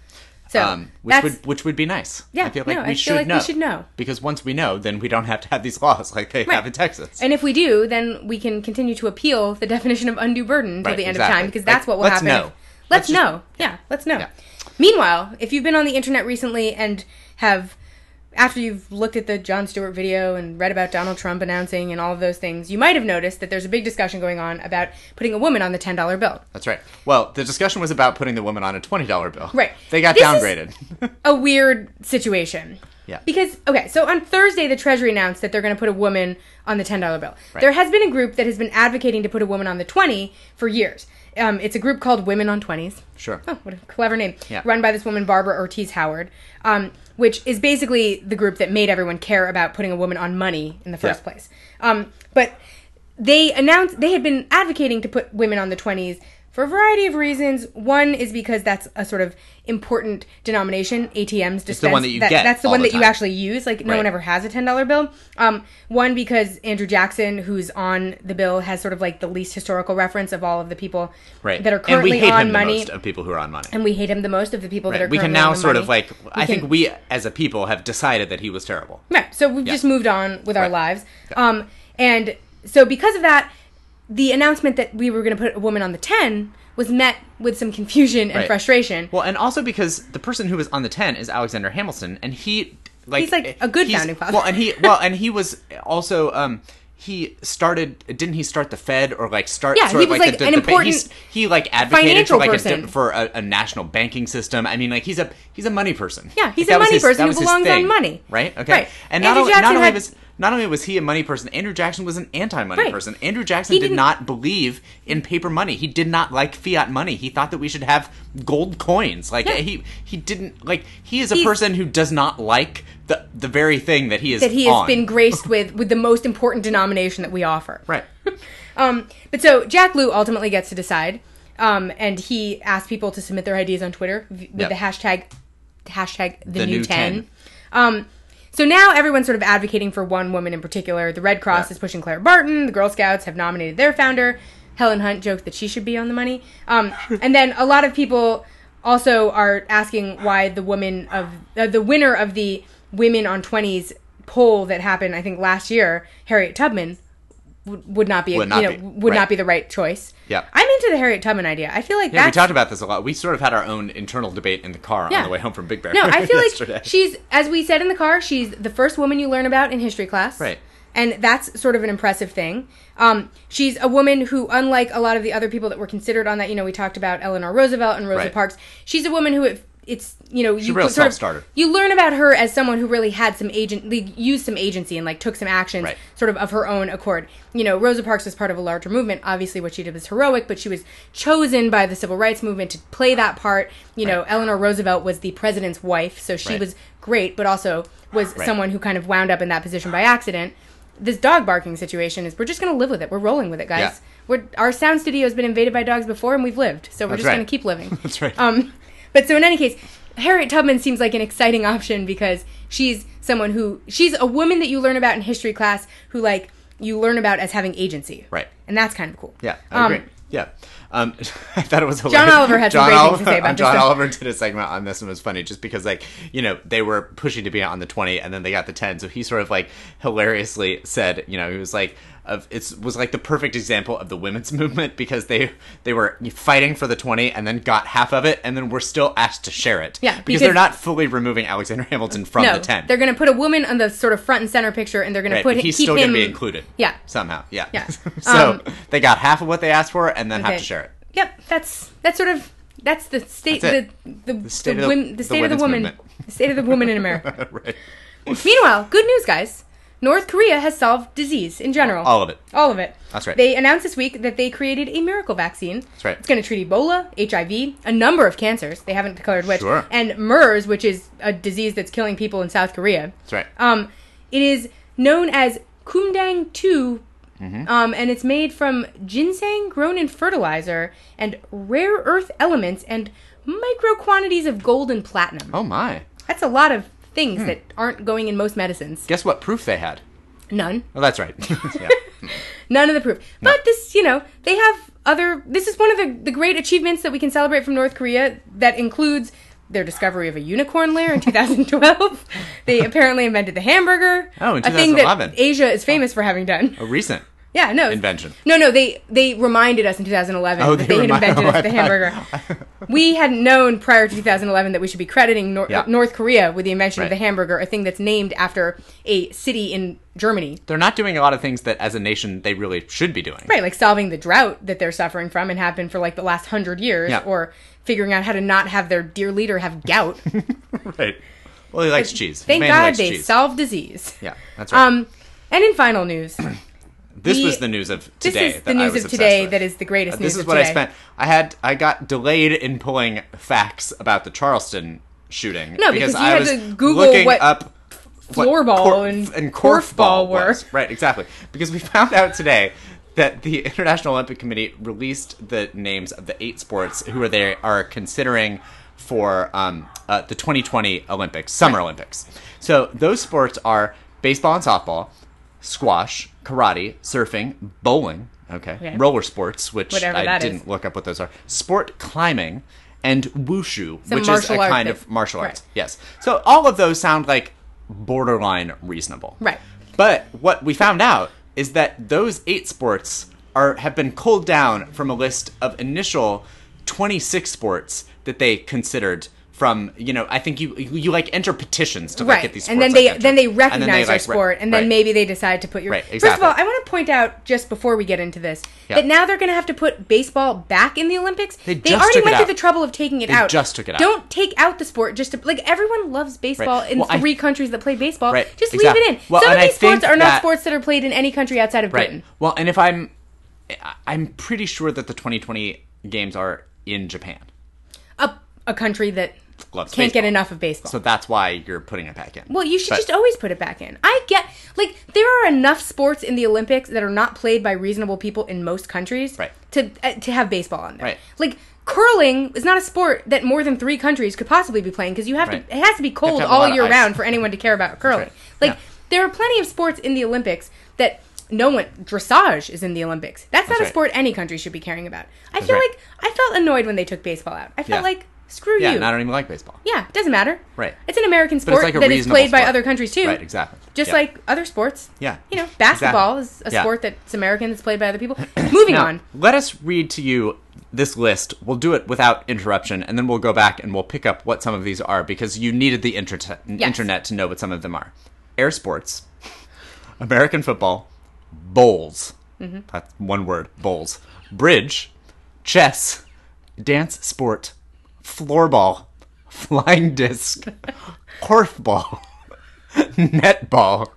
So which would be nice. Yeah, I feel like we should know. Because once we know, then we don't have to have these laws like they have in Texas. And if we do, then we can continue to appeal the definition of undue burden until the end of time, because that's what will happen. Know. Let's know. Let's know. Yeah. Meanwhile, if you've been on the internet recently and have, after you've looked at the Jon Stewart video and read about Donald Trump announcing and all of those things, you might have noticed that there's a big discussion going on about putting a woman on the $10 bill. That's right. Well, the discussion was about putting the woman on a $20 bill. Right. They got downgraded. A weird situation. Yeah. Because, so on Thursday, the Treasury announced that they're going to put a woman on the $10 bill. Right. There has been a group that has been advocating to put a woman on the 20 for years. It's a group called Women on 20s. Sure. Oh, what a clever name. Yeah. Run by this woman, Barbara Ortiz Howard, which is basically the group that made everyone care about putting a woman on money in the first place. But they announced they had been advocating to put women on the 20s for a variety of reasons. One is because that's a sort of important denomination. ATMs dispense. It's the one that you get. That's the all one the that you time. actually use. Like, no one ever has a $10 bill. One, because Andrew Jackson, who's on the bill, has sort of like the least historical reference of all of the people that are currently and we hate on him money. The most of people who are on money. And we hate him the most of the people that are currently we can now on sort money. of like, I think we as a people have decided that he was terrible. Right. So we've just moved on with our lives. And so because of that, the announcement that we were going to put a woman on the 10 was met with some confusion and frustration. Well, and also because the person who was on the 10 is Alexander Hamilton, and he's like a good founding father. And he was also he started. Didn't he start the Fed or like start? Yeah, sort he was of like an important. He like advocated for like person. for a national banking system. I mean, like he's a money person. Yeah, he's like, a money person who belongs on money. Right. Okay. Right. And not only was he a money person, Andrew Jackson was an anti-money person. Andrew Jackson did not believe in paper money. He did not like fiat money. He thought that we should have gold coins. Like he didn't like. He is a person who does not like the very thing that he is that he has been graced with the most important denomination that we offer. Right. But so Jack Lew ultimately gets to decide, and he asked people to submit their ideas on Twitter with the hashtag the new 10. So now everyone's sort of advocating for one woman in particular. The Red Cross is pushing Clara Barton. The Girl Scouts have nominated their founder. Helen Hunt joked that she should be on the money. And then a lot of people also are asking why the winner of the Women on 20s poll that happened, I think, last year, Harriet Tubman, would not be the right choice. Yeah. I'm into the Harriet Tubman idea. I feel like we talked about this a lot. We sort of had our own internal debate in the car on the way home from Big Bear. No, I feel yesterday. like she's, as we said in the car, she's the first woman you learn about in history class. Right. And that's sort of an impressive thing. She's a woman who, unlike a lot of the other people that were considered on that, we talked about Eleanor Roosevelt and Rosa Parks. She's a woman who, she's a real self-starter. You learn about her as someone who really had some used some agency and like took some actions sort of her own accord. Rosa Parks was part of a larger movement. Obviously what she did was heroic, but she was chosen by the civil rights movement to play that part. Eleanor Roosevelt was the president's wife, so she was great, but also was someone who kind of wound up in that position by accident. This dog barking situation is, we're just going to live with it. We're rolling with it, guys. Yeah. Our sound studio has been invaded by dogs before, and we've lived, so we're just going to keep living. That's right. But so in any case, Harriet Tubman seems like an exciting option because she's a woman that you learn about in history class who, like, you learn about as having agency. Right. And that's kind of cool. Yeah, I agree. Yeah. I thought it was hilarious. John Oliver had some great things to say about this. John Oliver did a segment on this and it was funny just because, like, they were pushing to be on the 20 and then they got the 10. So he sort of, like, hilariously said, he was like, it was like the perfect example of the women's movement because they were fighting for the 20 and then got half of it and then were still asked to share it. Yeah. Because they're not fully removing Alexander Hamilton from the 10. They're going to put a woman on the sort of front and center picture and they're going to put he's still going to be included. Yeah. Somehow. Yeah. Yeah. So they got half of what they asked for and then have to share it. Yep. That's the state the state of the woman. The state of the woman in America. Right. Meanwhile, good news, guys. North Korea has solved disease in general. All of it. All of it. That's right. They announced this week that they created a miracle vaccine. That's right. It's going to treat Ebola, HIV, a number of cancers. They haven't declared which. Sure. And MERS, which is a disease that's killing people in South Korea. That's right. It is known as Kumdang-2, and it's made from ginseng grown in fertilizer and rare earth elements and micro quantities of gold and platinum. Oh, my. That's a lot of things that aren't going in most medicines. Guess what proof they had? None. Oh, that's right. Yeah. None of the proof. No. But this, they have this is one of the great achievements that we can celebrate from North Korea that includes their discovery of a unicorn lair in 2012. They apparently invented the hamburger. Oh, in a thing 2011. that Asia is famous for having done. A recent Yeah, no. invention. No, they reminded us in 2011 Oh, that they had invented us the hamburger. I We hadn't known prior to 2011 that we should be crediting Yeah. North Korea with the invention of Right. the hamburger, a thing that's named after a city in Germany. They're not doing a lot of things that, as a nation, they really should be doing. Right, like solving the drought that they're suffering from and have been for like the last 100 years, Yeah. or figuring out how to not have their dear leader have gout. Right. Well, he likes cheese. Thank Man God likes they cheese. solved disease. Yeah, that's right. And in final news, This was the news of today. This is the news of today that is the greatest news This is of what today. I spent. I got delayed in pulling facts about the Charleston shooting. No, because you I had was to Google looking what up floorball and korfball were. was. Right, exactly. Because we found out today that the International Olympic Committee released the names of the 8 sports who they are considering for the 2020 Olympics, Summer Olympics. So those sports are baseball and softball, squash, karate, surfing, bowling, Okay. roller sports, which Whatever I that didn't is. look up what those are, sport climbing, and wushu, Some which is a martial art kind thing. of martial arts. Right. Yes. So all of those sound like borderline reasonable. Right. But what we found out is that those 8 sports have been culled down from a list of initial 26 sports that they considered from, I think you like enter petitions to like get these sports. And then they recognize your like, sport, and then right. maybe they decide to put your... Right, First of exactly. all, I want to point out, just before we get into this, Yeah. that now they're going to have to put baseball back in the Olympics. They They just already took it went through out. the trouble of taking it They out. just took it out. Don't take out the sport just to... Like, everyone loves baseball Right. in Well, 3 countries that play baseball. Right, Just exactly. leave it in. Well, Some of and I these sports think are not that- sports that are played in any country outside of Britain. Right. Well, and if I'm pretty sure that the 2020 games are in Japan. A country that Loves can't get baseball. enough of baseball. So that's why you're putting it back in. Well, you should But- just always put it back in. I get, like, there are enough sports in the Olympics that are not played by reasonable people in most countries Right. to have baseball on there. Right. Like, curling is not a sport that more than 3 countries could possibly be playing because you have Right. to. It has to be cold have a lot all of year ice. round for anyone to care about curling. right. Like, Yeah. there are plenty of sports in the Olympics that no one. Dressage is in the Olympics. That's not a right. sport any country should be caring about. I feel right. like I felt annoyed when they took baseball out. I felt Yeah. like screw Yeah, you. and I don't even like baseball. Yeah, it doesn't matter. Right. It's an American But it's sport like a that is reasonable played by sport. other countries too. Right, exactly. Just Yeah. like other sports. Yeah. You know, basketball Exactly. is a Yeah. sport that's American that's played by other people. Moving Now, on. let us read to you this list. We'll do it without interruption, and then we'll go back and we'll pick up what some of these are because you needed the internet to know what some of them are. Air sports, American football, bowls. Mm-hmm. That's one word, bowls. Bridge, chess, dance sport, floorball, flying disc, korfball, netball,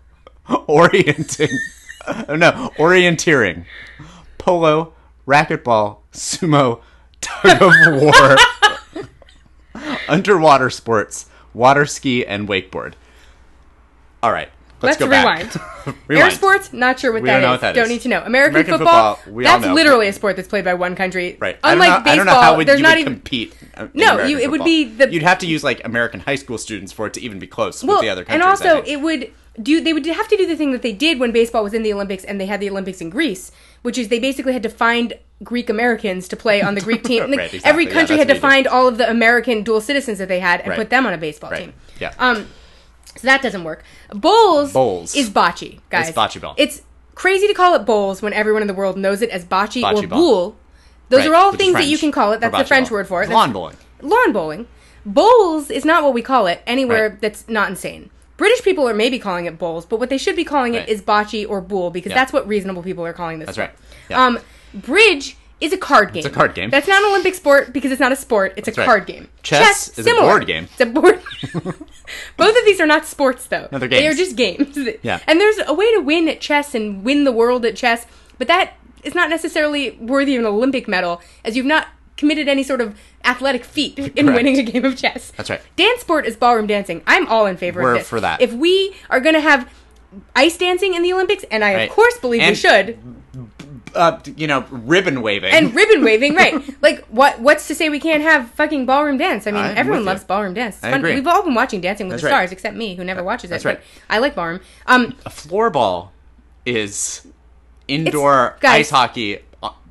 orienteering, polo, racquetball, sumo, tug of war, underwater sports, water ski, and wakeboard. All right, let's go rewind. back. Air sports, not sure what We that don't know is. what that Don't is. need to know. American American football, football, we all that's know. literally a sport that's played by one country. Right. Unlike I baseball, don't know how there's you not would even compete. in No, American it would football. be the- You'd have to use like American high school students for it to even be close with the other countries. and I also think. it would they would have to do the thing that they did when baseball was in the Olympics and they had the Olympics in Greece, which is they basically had to find Greek Americans to play on the Greek team. Like, Right, exactly. every Yeah, country that's had to what you find all of the American dual citizens that they had and Right. put them on a baseball Right. team. Yeah. So that doesn't work. Bowls Bowls. is bocce, guys. It's bocce ball. It's crazy to call it bowls when everyone in the world knows it as bocce or Bocce ball. boule. Those Right, are all which is things that French you can call it. That's for the bocce French ball. word for it. Lawn bowling. Lawn bowling. Bowls is not what we call it anywhere Right. that's not insane. British people are maybe calling it bowls, but what they should be calling Right. it is bocce or boule because Yeah. that's what reasonable people are calling this. That's sport. right. Yeah. Bridge is a card game. a card game. That's not an Olympic sport because it's not a sport. It's a right. card game. Chess is a similar. board game. It's a board. Both of these are not sports, though. No, they're They are games. just games. Yeah. And there's a way to win at chess and win the world at chess, but that is not necessarily worthy of an Olympic medal, as you've not committed any sort of athletic feat in Correct. winning a game of chess. That's right. Dance sport is ballroom dancing. I'm all in favor We're of this. for that. If we are going to have ice dancing in the Olympics, and I Right. of course believe we And- should, Ribbon waving. and ribbon waving, right? Like, what's to say we can't have fucking ballroom dance? I mean, I'm everyone with loves you. ballroom dance. It's I fun. agree. We've all been watching Dancing with That's the right. Stars, except me, who never watches it. That's but right. I like ballroom. A floorball is indoor It's- guys- ice hockey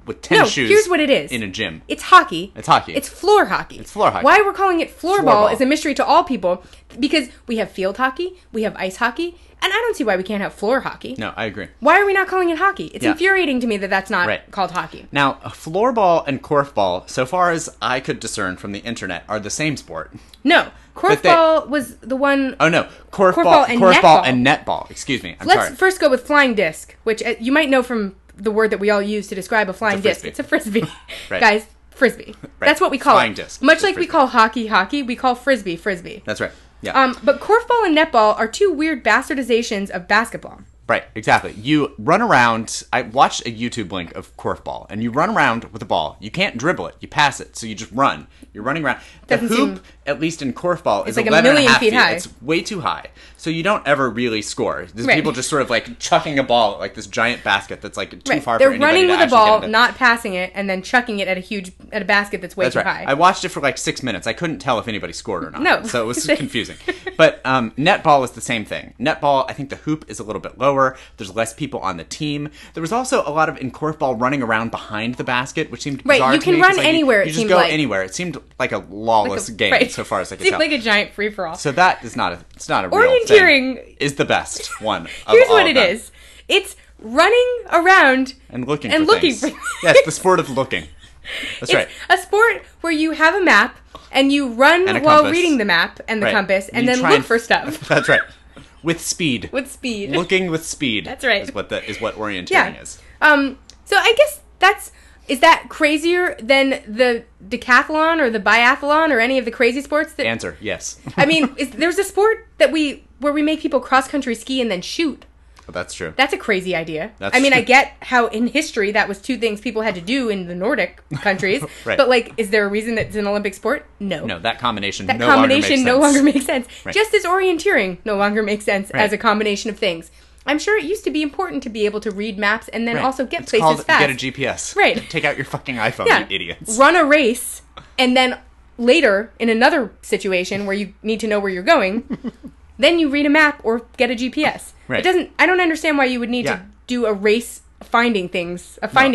with tennis No, shoes. here's what it is. In a gym. It's hockey. It's hockey. It's floor hockey. It's floor hockey. Why we're calling it floorball Floorball. is a mystery to all people, because we have field hockey, we have ice hockey, and I don't see why we can't have floor hockey. No, I agree. Why are we not calling it hockey? It's Yeah. infuriating to me that that's not Right. called hockey. Now, floorball and korfball, so far as I could discern from the internet, are the same sport. No, But they- korfball was the one. Oh no, korfball Korfball and and netball. Excuse me. I'm Let's sorry. first go with flying disc, which you might know from the word that we all use to describe a flying disc. frisbee. It's a frisbee. Right. Guys, frisbee. Right. That's what we call Flying it. disc. Much It's like we frisbee. call hockey, we call frisbee. That's right. Yeah. But korfball and netball are two weird bastardizations of basketball. Right, exactly. You run around. I watched a YouTube link of korfball, and you run around with a ball. You can't dribble it. You pass it, so you just run. You're running around. The Doesn't hoop, seem- at least in korfball, is like a 11 and a million half feet high. It's way too high, so you don't ever really score. There's Right. people just sort of like chucking a ball at like this giant basket that's like too Right. far They're for anybody running to with a actually ball, get into. not passing it, and then chucking it at a basket that's way That's too right. high. I watched it for like 6 minutes. I couldn't tell if anybody scored or not. No. So it was confusing. But netball is the same thing. Netball, I think the hoop is a little bit lower. There's less people on the team. There was also a lot of in korfball running around behind the basket, which seemed Right, bizarre you to can me, 'cause, run like, anywhere, You it just seemed go like. anywhere. It seemed like a lawless game Right. so far as I could Seems tell. like a giant free for all. So that is not it's not a real Orienteering- thing. Is the best one. Of Here's all what of it them. is. It's running around And looking and for looking things. for Yeah, it's the sport of looking. That's It's right. a sport where you have a map and you run And a while compass. reading the map and the Right. compass, and You then try look and- for stuff That's right. With speed. with speed. Looking with speed. That's right. Is what orienteering Yeah. is. So I guess is that crazier than the decathlon or the biathlon or any of the crazy sports that Answer: yes. I mean, there's a sport where we make people cross country ski and then shoot. That's true. That's a crazy idea. That's I mean, true. I get how in history that was two things people had to do in the Nordic countries. Right. But like, is there a reason that it's an Olympic sport? No. No, that combination. That no combination no longer makes sense. Right. Just as orienteering no longer makes sense Right. as a combination of things. I'm sure it used to be important to be able to read maps and then Right. also get It's places called fast. Get a GPS. Right. Take out your fucking iPhone, Yeah. you idiots. Run a race, and then later, in another situation where you need to know where you're going, then you read a map or get a GPS. Right. I don't understand why you would need Yeah. to do a race finding things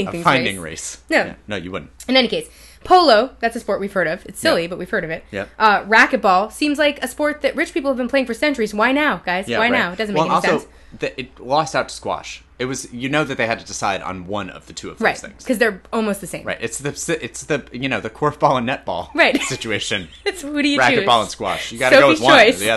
race. No. Yeah. No, you wouldn't. In any case, polo, that's a sport we've heard of. It's silly, Yep. but we've heard of it. Yep. Racquetball seems like a sport that rich people have been playing for centuries. Why now, guys? Yeah, Why right. now? It doesn't make any also, sense. It lost out to squash. It was that they had to decide on one of the two of those Right, things. because they're almost the same. Right. It's the the korfball and netball Right. situation. It's who do you choose? Racquetball and squash. You got to go with Sophie's one or choice.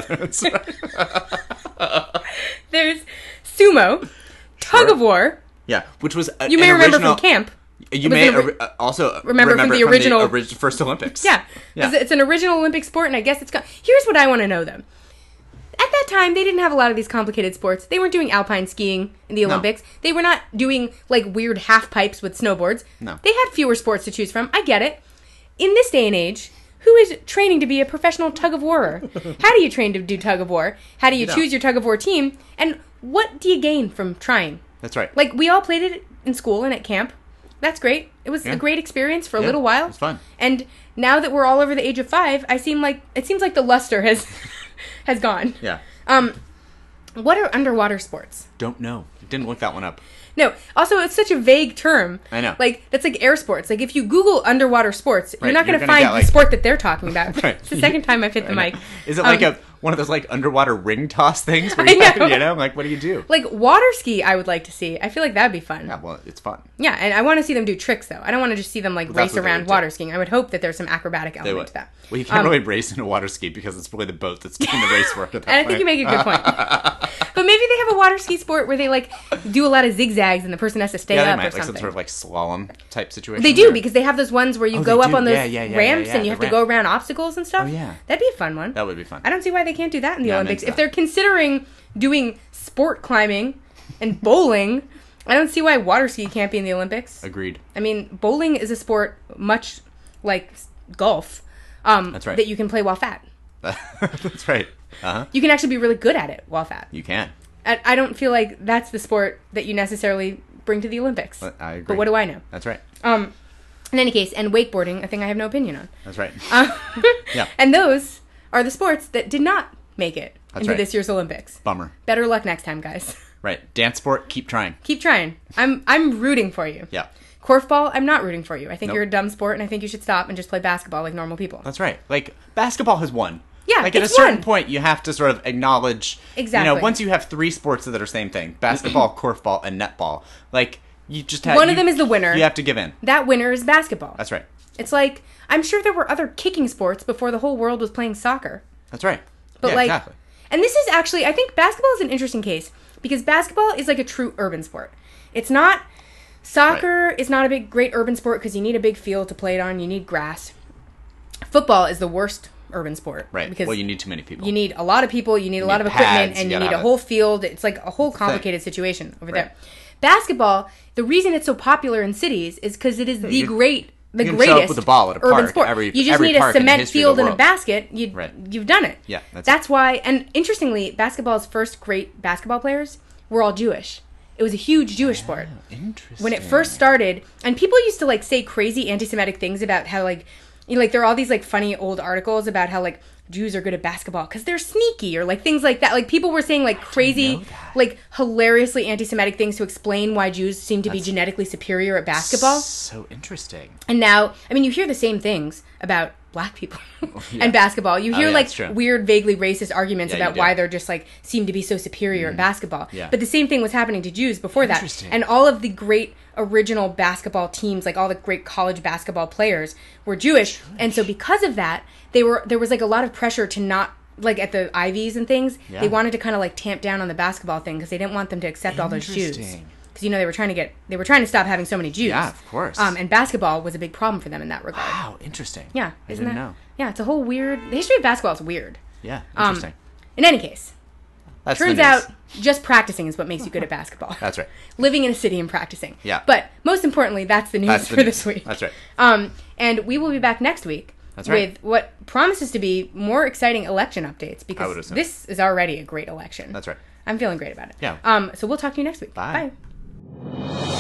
the other. There's sumo, tug of war. Yeah, which was You may remember from camp. You It was may an also remember from the original- first Olympics. Yeah. Yeah. It's an original Olympic sport, and I guess it's gone. Here's what I want to know, though. At that time, they didn't have a lot of these complicated sports. They weren't doing alpine skiing in the Olympics. They were not doing, like, weird half pipes with snowboards. No. They had fewer sports to choose from. I get it. In this day and age, who is training to be a professional tug-of-warer? How do you train to do tug-of-war? How do you You choose don't. your tug-of-war team? And what do you gain from trying? That's right. Like, we all played it in school and at camp. That's great. It was Yeah. a great experience for a Yeah, little while. it's fun. And now that we're all over the age of 5, it seems like the luster has has gone. Yeah. What are underwater sports? Don't know. Didn't look that one up. No. Also, it's such a vague term. I know. Like, that's like air sports. Like, if you Google underwater sports, Right, you're not going you're to gonna find get, the like- sport that they're talking about. Right. It's the second time I've hit the mic. Is it like one of those like underwater ring toss things where I you, know. you know, like what do you do? Like, water ski, I would like to see. I feel like that'd be fun. Yeah, well, it's fun. Yeah, and I want to see them do tricks, though. I don't want to just see them, like, That's race what they around would do. water skiing. I would hope that there's some acrobatic They element would. to that. Well, you can't really race in a water ski because it's really the boat that's doing the race work at that And I think you make a good point. But maybe they have a water ski sport where they, like, do a lot of zigzags and the person has to stay Yeah, they up might, or like some something. sort of like slalom type situation. They do, or- because they have those ones where you Oh, go they up do. on those Yeah, ramps and you the have to go around obstacles and stuff. Oh, yeah. That'd be a fun one. That would be fun. I don't see why they can't do that in the Yeah, I'm Olympics. into If that. they're considering doing sport climbing and bowling, I don't see why water ski can't be in the Olympics. Agreed. I mean, bowling is a sport much like golf That's right. that you can play while fat. That's right. Uh-huh. You can actually be really good at it while fat. You can. I don't feel like that's the sport that you necessarily bring to the Olympics. I agree. But what do I know? That's right. In any case, and wakeboarding, a thing I have no opinion on. That's right. Yeah. And those are the sports that did not make it That's into right. this year's Olympics. Bummer. Better luck next time, guys. Right. Dance sport, keep trying. Keep trying. I'm rooting for you. Yeah. Korfball, I'm not rooting for you. I think Nope. you're a dumb sport, and I think you should stop and just play basketball like normal people. That's right. Like, basketball has won. Yeah, like at a it's certain won. point, you have to sort of acknowledge. Exactly. Once you have 3 sports that are same thing: basketball, korfball, and netball. Like, you just have One of them is the winner. You have to give in. That winner is basketball. That's right. It's like, I'm sure there were other kicking sports before the whole world was playing soccer. That's right. But yeah, exactly. And this is actually, I think basketball is an interesting case because basketball is like a true urban sport. It's not, soccer is not a great urban sport because you need a big field to play it on. You need grass. Football is the worst urban sport. Right. Because well, you need too many people. you need a lot of people, you need a lot of need equipment, pads, and you you gotta need a have whole field. It's like a whole complicated situation over Right. there. Basketball, the reason it's so popular in cities is because it is the you can show up greatest with a ball at a urban park. sport. Every- You just every need a park in the cement history of the field and a world. basket. Right. You've done it. Yeah, that's why. And interestingly, basketball's first great basketball players were all Jewish. It was a huge Jewish sport. Interesting. When it first started, and people used to like say crazy anti-Semitic things about how like, there are all these like funny old articles about how like Jews are good at basketball because they're sneaky or like things like that. Like people were saying like crazy, like hilariously anti-Semitic things to explain why Jews seem to be genetically superior at basketball. So interesting. And now, I mean, you hear the same things about black people and basketball. You hear yeah, like it's true. weird, vaguely racist arguments Yeah, you about do. why they're just like seem to be so superior at basketball. Yeah. But the same thing was happening to Jews before that. Interesting. And all of the great original basketball teams, like all the great college basketball players, were Jewish. And so because of that, there was like a lot of pressure to not, like at the Ivies and things, Yeah. they wanted to kind of like tamp down on the basketball thing because they didn't want them to accept all those Jews. Interesting. Because they were trying to stop having so many Jews. Yeah, of course. And basketball was a big problem for them in that regard. Wow, interesting. Yeah, I isn't didn't that? know. Yeah, it's a whole weird. The history of basketball is weird. Yeah, interesting. In any case, That's the turns news. out just practicing is what makes you good at basketball. That's right. Living in a city and practicing. Yeah. But most importantly, that's the news That's the for news. this week. That's right. And we will be back next week. That's right. With what promises to be more exciting election updates I would because assume. this is already a great election. That's right. I'm feeling great about it. Yeah. So we'll talk to you next week. Bye. Bye.